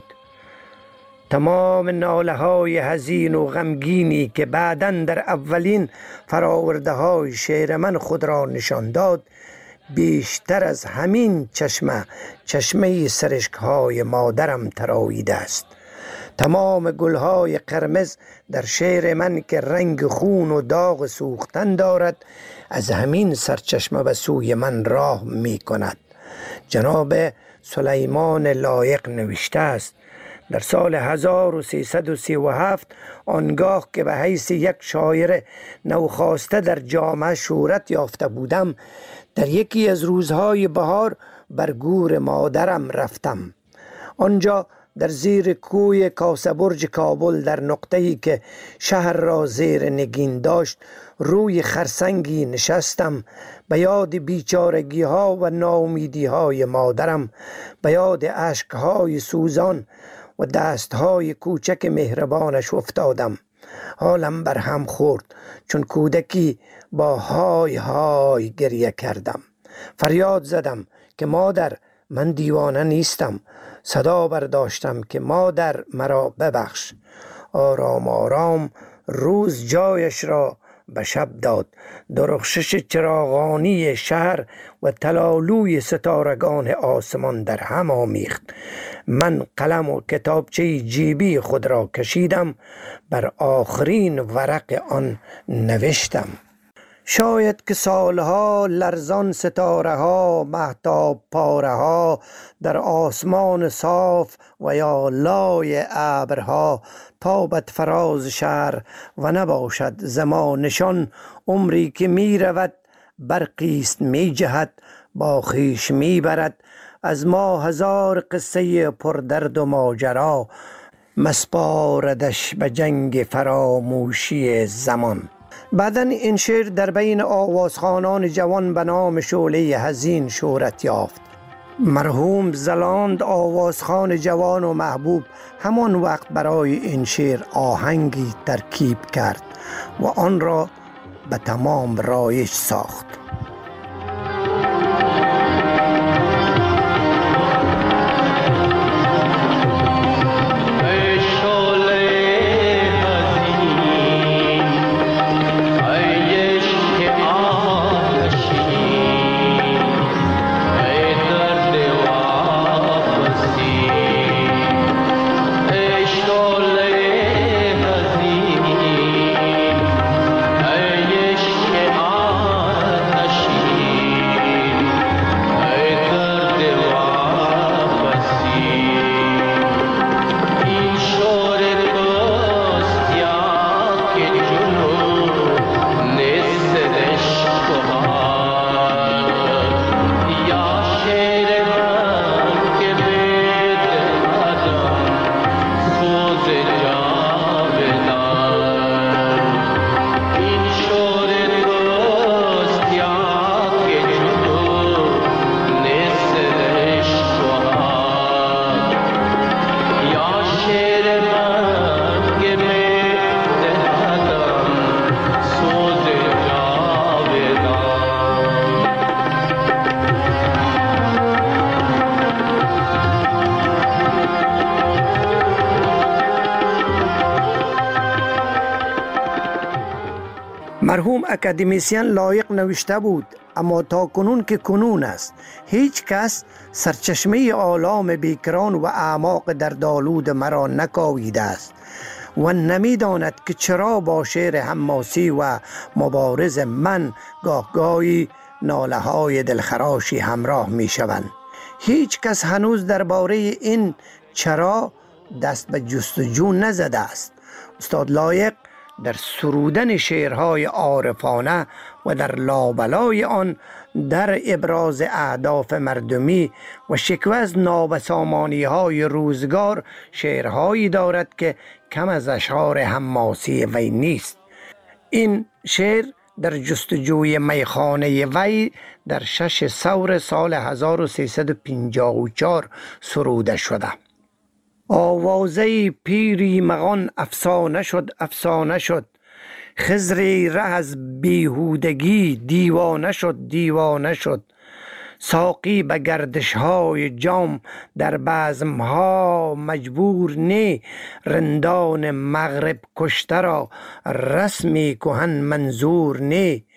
[SPEAKER 17] تمام ناله های حزین و غمگینی که بعداً در اولین فراورده های شعر من خود را نشان داد، بیشتر از همین چشمه چشمه سرشک های مادرم تراویده است. تمام گل های قرمز در شعر من که رنگ خون و داغ سوختن دارد، از همین سرچشمه به سوی من راه می کند. جناب سلیمان لایق نوشته است: در سال هزار و سیصد و سی و هفت آنگاه که به حیث یک شاعر نوخاسته در جامعه شهرت یافته بودم، در یکی از روزهای بهار بر گور مادرم رفتم. آنجا در زیر کوی کاسبرج کابل در نقطه‌ای که شهر را زیر نگین داشت روی خرسنگی نشستم. به یاد بیچارگی ها و ناامیدی های مادرم، به یاد اشک های سوزان و دست های کوچک مهربانش افتادم. حالم بر هم خورد، چون کودکی با های های گریه کردم. فریاد زدم که مادر، من دیوانه نیستم. صدا برداشتم که مادر مرا ببخش. آرام آرام روز جایش را به شب داد. درخشش چراغانی شهر و تلالوی ستارگان آسمان در هم آمیخت. من قلم و کتابچه جیبی خود را کشیدم، بر آخرین ورق آن نوشتم: شاید که سالها لرزان ستاره ها، مهتاب پاره ها در آسمان صاف و یا لای ابرها تابت فراز شهر و نباشد زمان نشان. عمری که می رود برقیست می جهد، با خویش می برد از ما هزار قصه پردرد و ماجرا، مسپاردش به جنگ فراموشی زمان. بعداً این شعر در بین آوازخوانان جوان به نام شعله حزین شهرت یافت. مرحوم زلاند آوازخوان جوان و محبوب همان وقت برای این شعر آهنگی ترکیب کرد و آن را به تمام رایج ساخت. مرحوم اکادمیسین لایق نوشته بود، اما تا کنون که کنون است هیچ کس سرچشمه آلام بیکران و اعماق در دالود مرا نکاویده است و نمیداند که چرا با شعر حماسی و مبارز من گاه گاهی ناله های دلخراشی همراه می شوند. هیچ کس هنوز درباره این چرا دست به جستجو نزده است. استاد لایق در سرودن شعرهای عارفانه و در لابلای آن در ابراز اهداف مردمی و شکوه از نابسامانی های روزگار شعرهایی دارد که کم از اشعار حماسی وی نیست. این شعر در جستجوی میخانه وی در شش ثور سال هزار و سیصد و پنجاه و چهار سروده شده. آوازه پیری مغان افسانه شد افسانه شد، خضری ره از بیهودگی دیوانه شد دیوانه شد. ساقی به گردش های جام در بزم ها مجبور نی، رندان مغرب کشته را رسمی کهن منظور نی.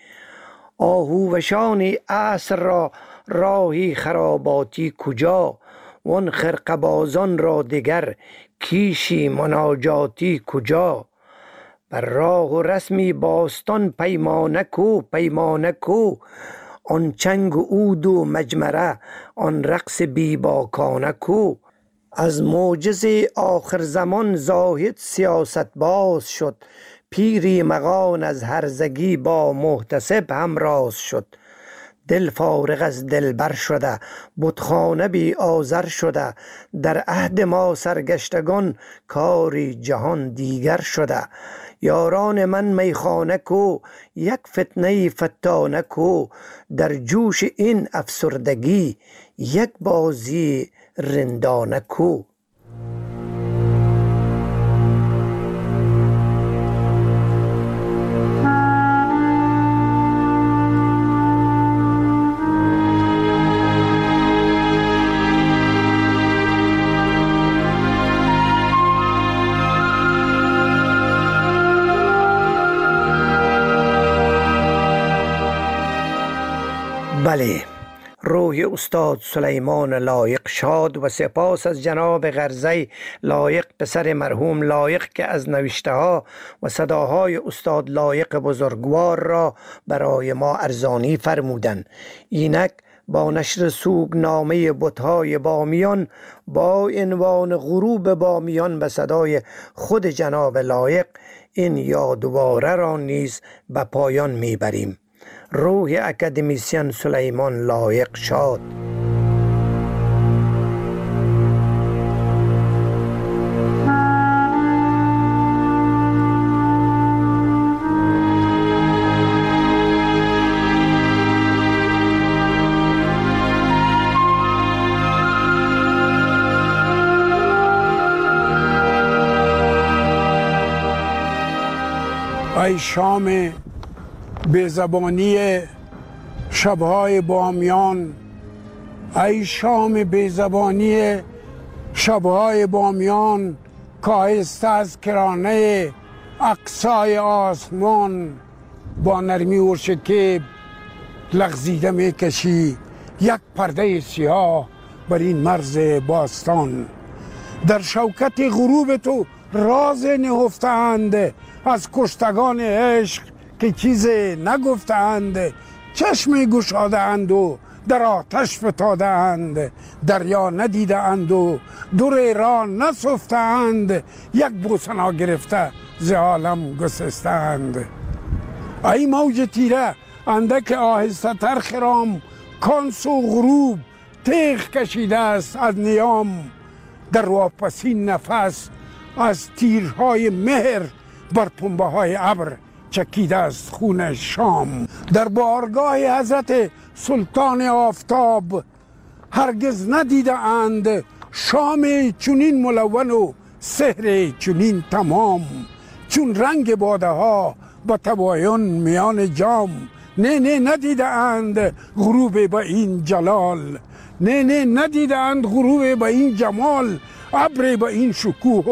[SPEAKER 17] آهووشان عصر را راهی خراباتی کجا، وان خرقبازان را دیگر کیشی مناجاتی کجا. بر راه و رسمی باستان پیمانه کو پیمانه کو، آن چنگ و عود و مجمره آن رقص بی باکانه کو. از معجز آخر زمان زاهد سیاست باز شد، پیری مغان از هرزگی با محتسب همراز شد. دل فارغ از دلبر شده، بتخانه بی آذر شده، در عهد ما سرگشتگان کاری جهان دیگر شده. یاران من میخانه کو، یک فتنه فتانه کو، در جوش این افسردگی یک بازی رندانه کو. بله، روح استاد سلیمان لایق شاد و سپاس از جناب غرزی لایق پسر مرحوم لایق که از نوشته ها و صداهای استاد لایق بزرگوار را برای ما ارزانی فرمودند. اینک با نشر سوگنامه بت‌های بامیان با عنوان غروب بامیان به صدای خود جناب لایق این یادواره را نیز به پایان میبریم. روح اکادمیسین سلیمان لایق شاد.
[SPEAKER 19] ای شام بیزبانی شبهای بامیان، ای شام بیزبانی شبهای بامیان، کاهسته از کرانه اقصای آسمان، با نرمی و شکیب لغزیده می کشی یک پرده سیاه بر این مرز باستان. در شوکت غروب تو راز نهفتند از کشتگان عشق که چیزی نگفتند، چشم گشاده اند و در آتش فتاده اند، دریا ندیده اند و دور را نسفته اند، یک بوسنا گرفته ز عالم گسسته اند. ای موج تیره اندک آهسته تر خرام، کان سو غروب تیغ کشیده است از نیام، در واپسین نفس از تیرهای مهر بر پنبه های ابر چکیده است خون شام. در بارگاه حضرت سلطان آفتاب هرگز ندیده اند شام چونین ملون و سحر چونین تمام، چون رنگ باده ها با تباین میان جام. نه نه ندیده اند غروب با این جلال، نه نه ندیده اند غروب با این جمال، ابر با این شکوه و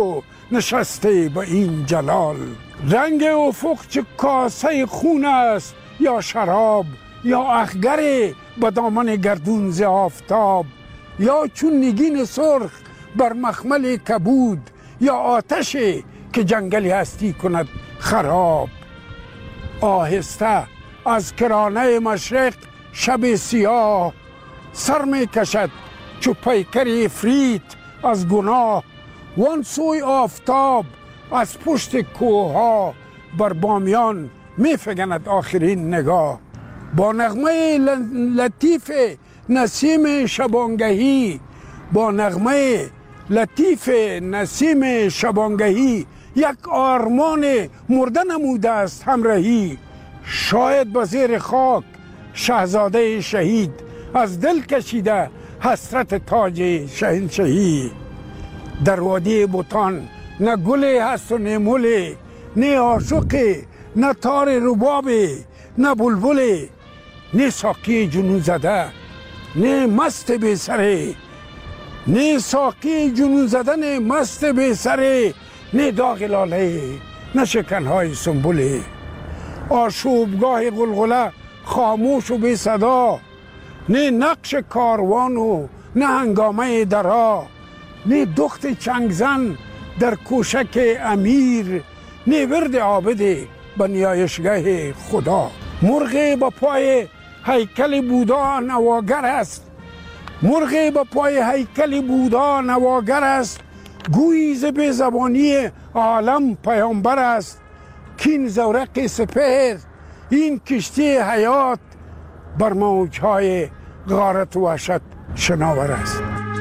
[SPEAKER 19] نشسته با این جلال. رنگ افق چه کاسه خون است یا شراب، یا اخگر به دامن گردون ز آفتاب، یا چون نگین سرخ بر مخمل کبود، یا آتش که جنگلی هستی کند خراب. آهسته از کرانه مشرق شب سیاه سر می کشد چو پیکر افریت از گناه. وان سوی آفتاب از پشت کوها بر بامیان می فگند آخرین نگاه. با نغمه لطیف نسیم شبانگهی، با نغمه لطیف نسیم شبانگهی، یک آرمان مرده نموده است همراهی. شاید به زیر خاک شاهزاده شهید از دل کشیده حسرت تاج شاهنشهی. در وادی بوتان نه گل هست و نه مل، نه عاشق نه تار رباب، نه بلبل، نه ساقی جنون زده نه مست بی سره، نه ساقی جنون زده نه مست بی سره، نه داغ لاله نه شکنهای سنبله. آشوبگاه غلغله خاموش و بی صدا، نه نقش کاروان و نه هنگامه درا، نه دخت چنگزن در کوشک امیر، نه ورد عابد به نیایشگاه خدا. مرغ با پای هیکل بودا نواگر است، مرغ با پای هیکل بودا نواگر است، گویی ز بی زبانی عالم پیامبر است. کین زورق سپهر این کشتی حیات، بر موجهای غارت و وحشت شناور است.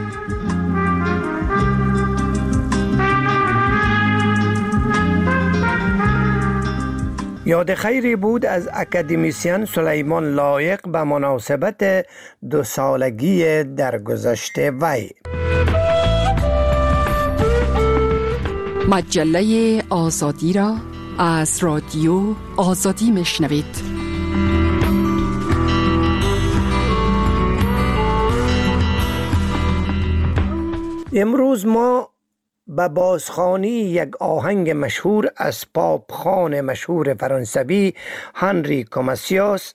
[SPEAKER 17] یاد خیری بود از اکادمیسین سلیمان لایق به مناسبت دو سالگی درگذشت وی.
[SPEAKER 16] مجله آزادی را از رادیو آزادی میشنوید.
[SPEAKER 17] امروز ما به بازخوانی یک آهنگ مشهور از پاپ خان مشهور فرانسوی هنری کوماسیاس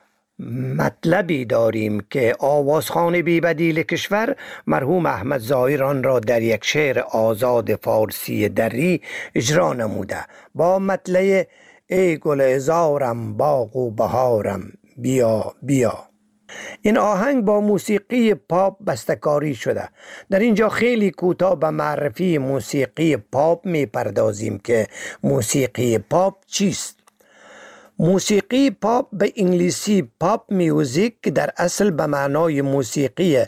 [SPEAKER 17] مطلبی داریم که آوازخوان بی بدیل کشور مرحوم احمد ظاهر آن را در یک شعر آزاد فارسی دری اجرا نموده با مطلع ای گل هزارم باغ و بهارم بیا بیا. این آهنگ با موسیقی پاپ بسته‌کاری شده. در اینجا خیلی کوتاه به معرفی موسیقی پاپ می پردازیم که موسیقی پاپ چیست. موسیقی پاپ به انگلیسی پاپ میوزیک که در اصل به معنای موسیقی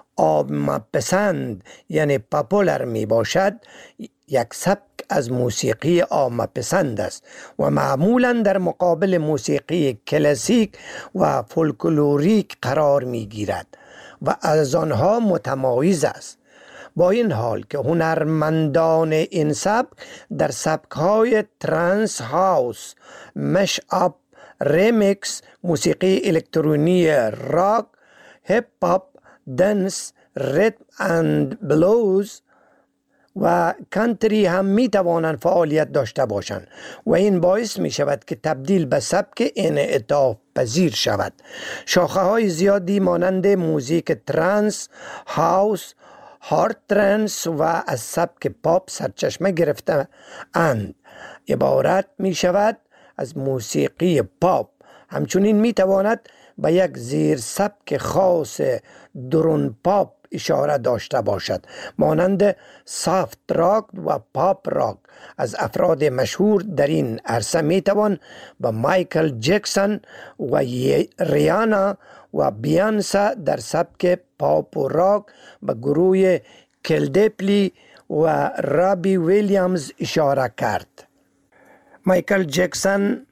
[SPEAKER 17] عامه‌پسند یعنی پاپولر می باشد، یک سبک از موسیقی عامه‌پسند است و معمولا در مقابل موسیقی کلاسیک و فولکلوریک قرار می گیرد و از آنها متمایز است. با این حال که هنرمندان این سبک در سبک‌های ترانس هاوس، مش اپ، ریمیکس، موسیقی الکترونی راک، هیپ هاپ، دنس، ریتم اند بلوز و کانتری هم می توانند فعالیت داشته باشند و این باعث می شود که تبدیل به سبک انعطاف پذیر شود. شاخه های زیادی مانند موزیک ترانس، هاوس، هارد ترانس و از سبک پاپ سرچشمه گرفته اند. عبارت می شود از موسیقی پاپ. همچنین می تواند به یک زیر سبک خاص درون پاپ اشاره داشته باشد مانند سافت راک و پاپ راک. از افراد مشهور در این عرصه می توان به مایکل جکسون و ریانا و بیانسا در سبک پاپ و راک، به گروه کلدپلی و رابی ویلیامز اشاره کرد. مایکل جکسون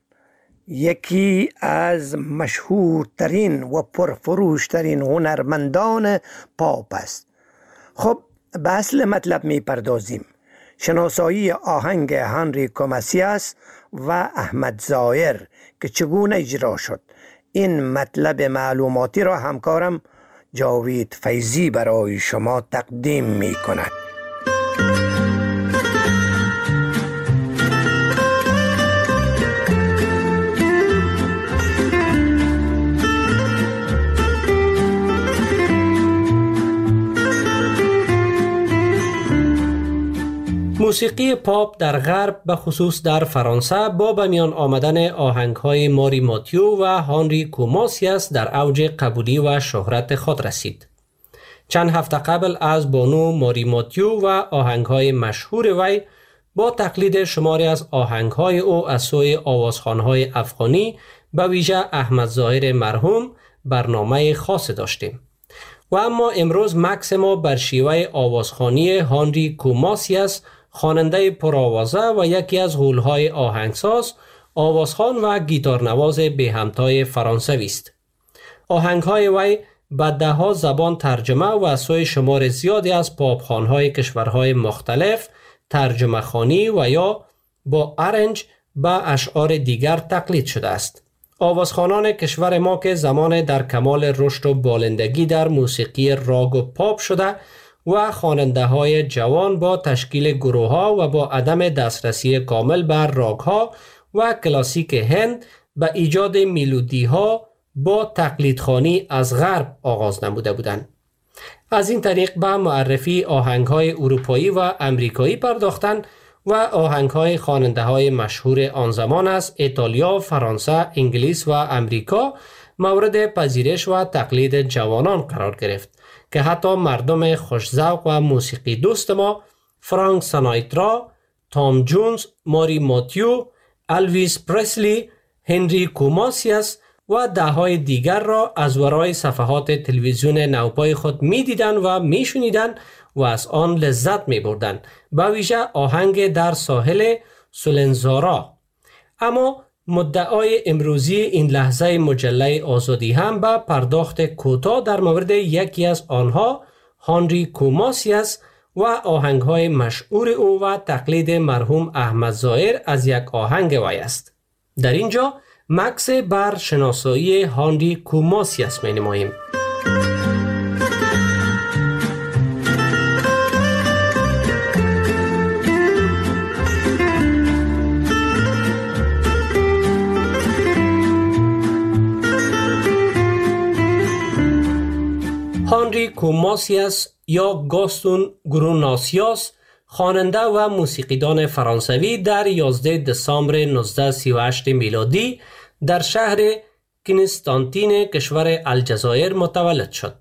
[SPEAKER 17] یکی از مشهورترین و پرفروشترین هنرمندان پاپ است. خب به اصل مطلب می پردازیم. شناسایی آهنگ هنری کوماسیاس و احمد ظاهر که چگونه اجرا شد. این مطلب معلوماتی را همکارم جاوید فیضی برای شما تقدیم می کند.
[SPEAKER 21] موسیقی پاپ در غرب به خصوص در فرانسه با به میان آمدن آهنگ‌های ماری ماتیو و هانری کوماسیاس در اوج قبولی و شهرت خود رسید. چند هفته قبل از بانو ماری ماتیو و آهنگ‌های مشهور وی با تقلید شماری از آهنگ‌های او از سوی آوازخوان‌های افغانی به ویژه احمد ظاهر مرحوم برنامه خاص داشتیم. و اما امروز مکس ما بر شیوه آوازخوانی هانری کوماسیاس، خواننده پرآوازه و یکی از غول‌های آهنگساز، آوازخوان و گیتارنواز به همتای فرانسوی است. آهنگ‌های وی به ده ها زبان ترجمه و از سوی شمار زیادی از پاپخوان‌های کشورهای مختلف ترجمه خوانی و یا با ارنج به اشعار دیگر تقلید شده است. آوازخوانان کشور ما که زمان در کمال رشد و بالندگی در موسیقی راگ و پاپ شده و خواننده های جوان با تشکیل گروه ها و با عدم دسترسی کامل بر راگ ها و کلاسیک هند به ایجاد میلودی ها با تقلیدخوانی از غرب آغاز نموده بودند. از این طریق به معرفی آهنگ های اروپایی و امریکایی پرداختند و آهنگ‌های خواننده‌های مشهور آن زمان از ایتالیا، فرانسه، انگلیس و امریکا مورد پذیرش و تقلید جوانان قرار گرفت که حتی مردم خوش‌ذوق و موسیقی دوست ما فرانک سیناترا، تام جونز، ماری ماتیو، الویس پرسلی، هنری کوماسیاس و ده‌های دیگر را از ورای صفحات تلویزیون نوپای خود می‌دیدند و می‌شنیدند و از آن لذت می بردن، با ویژه آهنگ در ساحل سولنزارا. اما مدعای امروزی این لحظه مجله آزادی هم به پرداخت کوتاه در مورد یکی از آنها، هانری کوماسیاس و آهنگ‌های مشهور او و تقلید مرحوم احمد ظاهر از یک آهنگ وی است. در اینجا مکس بر شناسایی هانری کوماسیاس می نماییم. هانری کوماسیاس یا گاستون گروناسیاس، خواننده و موسیقیدان فرانسوی، در یازده دسامبر نوزده سی و هشت میلادی در شهر کنستانتین کشور الجزایر متولد شد.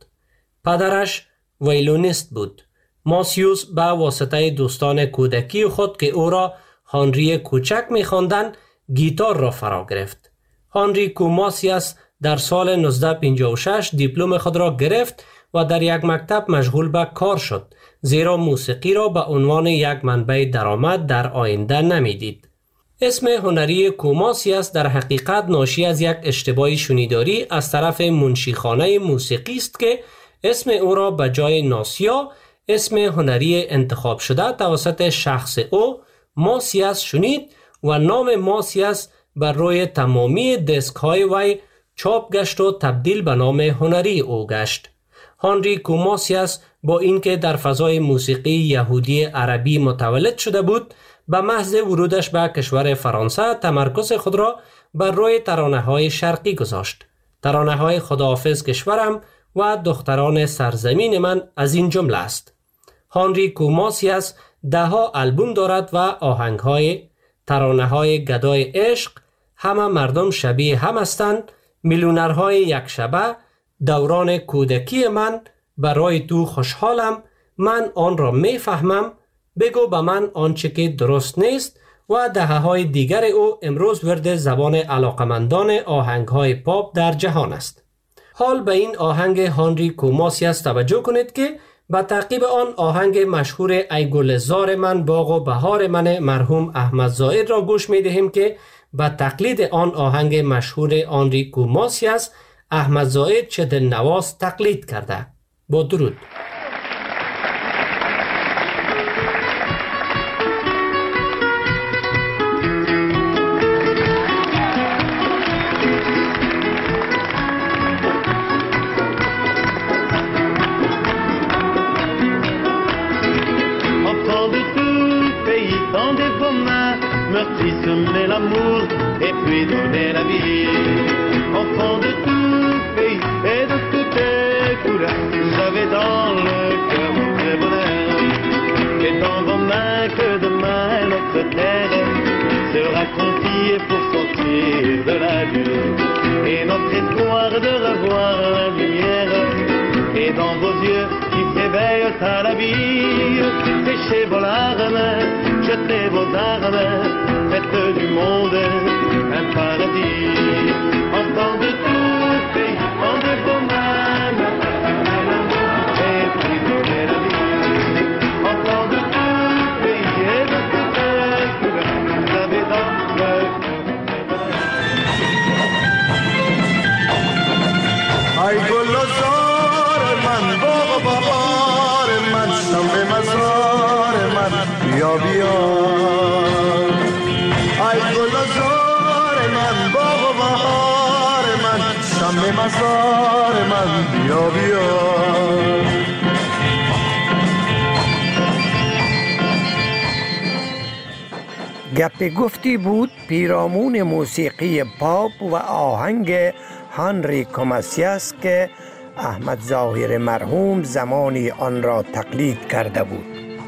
[SPEAKER 21] پدرش ویولونیست بود. ماسیوس به واسطه دوستان کودکی خود که او را هانری کوچک می‌خواندند، گیتار را فرا گرفت. هانری کوماسیاس در سال نوزده پنجاه و شش دیپلم خود را گرفت و در یک مکتب مشغول به کار شد، زیرا موسیقی را به عنوان یک منبع درآمد در آینده نمیدید. اسم هنری کوماسیاس در حقیقت ناشی از یک اشتباه شنیداری از طرف منشیخانه موسیقی است که اسم او را به جای ناسیا، اسم هنری انتخاب شده توسط شخص او، ماسیاس شنید و نام ماسیاس بر روی تمامی دسک های وی چاپ گشت و تبدیل به نام هنری او گشت. هانری کوماسیاس با اینکه در فضای موسیقی یهودی عربی متولد شده بود، به محض ورودش به کشور فرانسه تمرکز خود را بر روی ترانه‌های شرقی گذاشت. ترانه‌های خداحافظ کشورم و دختران سرزمین من از این جمله است. هانری کوماسیاس ده ها آلبوم دارد و آهنگ‌های ترانه‌های گدای عشق، همه مردم شبیه هم هستند، میلیونرهای یک شبه، دوران کودکی من، برای تو خوشحالم، من آن را می فهمم، بگو به من آنچه که درست نیست و دهه‌های دیگر او امروز ورد زبان علاقمندان آهنگ‌های پاپ در جهان است. حال به این آهنگ هانری کوماسیاس توجه کنید که به تعقیب آن آهنگ مشهور ای گل زار من باغ و بهار من مرحوم احمد ظاهر را گوش می دهیم که به تقلید آن آهنگ مشهور هانری کوماسیاس احمد ظاهر چه دلنواز تقلید کرده. با درود.
[SPEAKER 20] Semer l'amour et puis donner la vie. Enfant de tout pays et de toutes les couleurs, j'avais dans le cœur mon vrai bonheur. Et dans vos mains que demain confié pour sortir de la lune. Et notre espoir de revoir la lumière est dans vos yeux qui s'éveillent à la vie. Séchez vos larmes, jetez vos armes, faites du monde un paradis. Enfants de tout pays, rendez vos mains et prisonnez la vie. Enfants de tout pays et de toutes les couleurs, vous avez dans le
[SPEAKER 3] ay gulazar man bog bahar man sham mazar man biya biya ay gulazar man bog bahar man sham mazar man biya biya
[SPEAKER 17] گپ گفتی بود پیرامون موسیقی پاپ و آهنگ هانری کوماسیاس که احمد ظاهر مرحوم زمانی آن را تقلید کرده بود.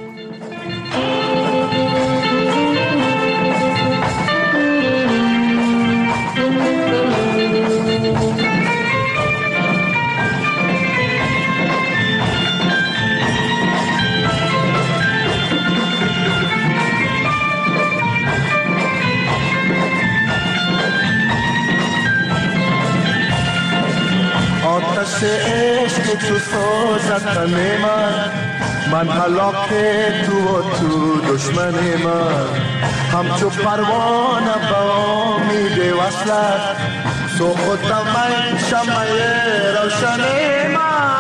[SPEAKER 3] آتش عشق تو سازد تن من من هلاک تو و تو دشمن من همچو پروانه با امید وصلت سوختم من شمع روشن من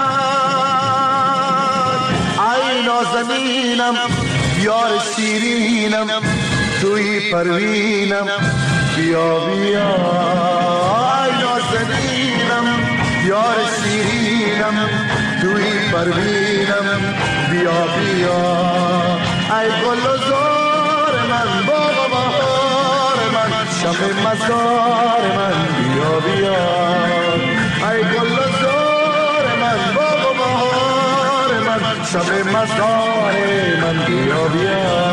[SPEAKER 3] ای نازنینم یار شیرینم توی پروینم بیا بیا ای نازنینم یار شیرینم توی پروینم بیا بیا ای گل و زار من باغ بهار من شب مزار من بیا بیا ای گل و زار من باغ بهار من شب مزار من بیا بیا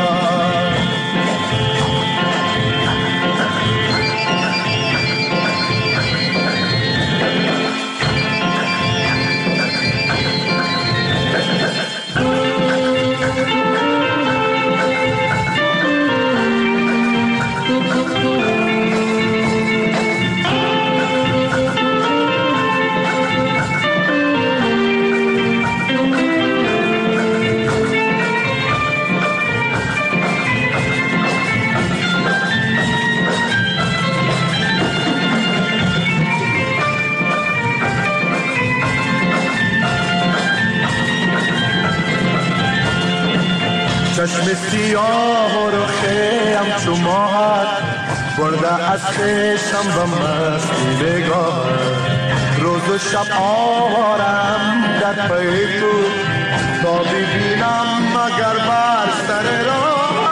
[SPEAKER 3] چشم سیاه و رخیم چو ماهت برده از خشم به مستی نگاهت روز و شب آوارم در پی تو تا ببینم مگر بر سر راهت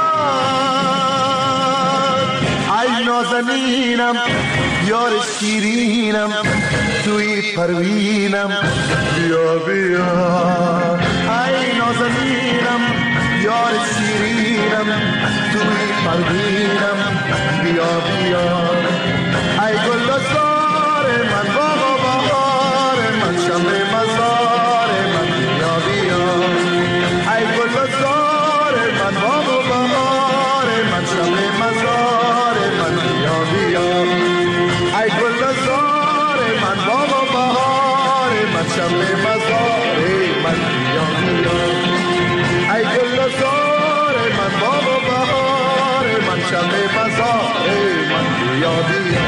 [SPEAKER 3] ای نازنینم یار شیرینم توی پروینم بیا بیا ای نازنینم یار شیرینم توی پروینم بیا بیا ای گل و زار من باغ و بهار من شب مزار من بیا بیا ای گل و زار من باغ و بهار من شب مزار من بیا بیا ای گل و زار من باغ و بهار من شب مزار من بیا بیا ای گل و زار من باغ و بهار من شب مزار من بیا بیا.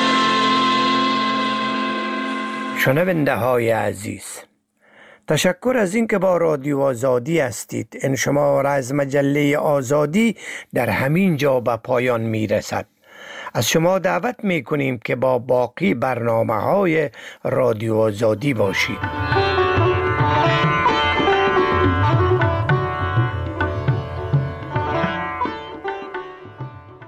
[SPEAKER 17] شنونده های عزیز، تشکر از اینکه با رادیو آزادی هستید. این شمار از مجله آزادی در همین جا به پایان می رسد. از شما دعوت می کنیم که با باقی برنامه های رادیو آزادی باشید.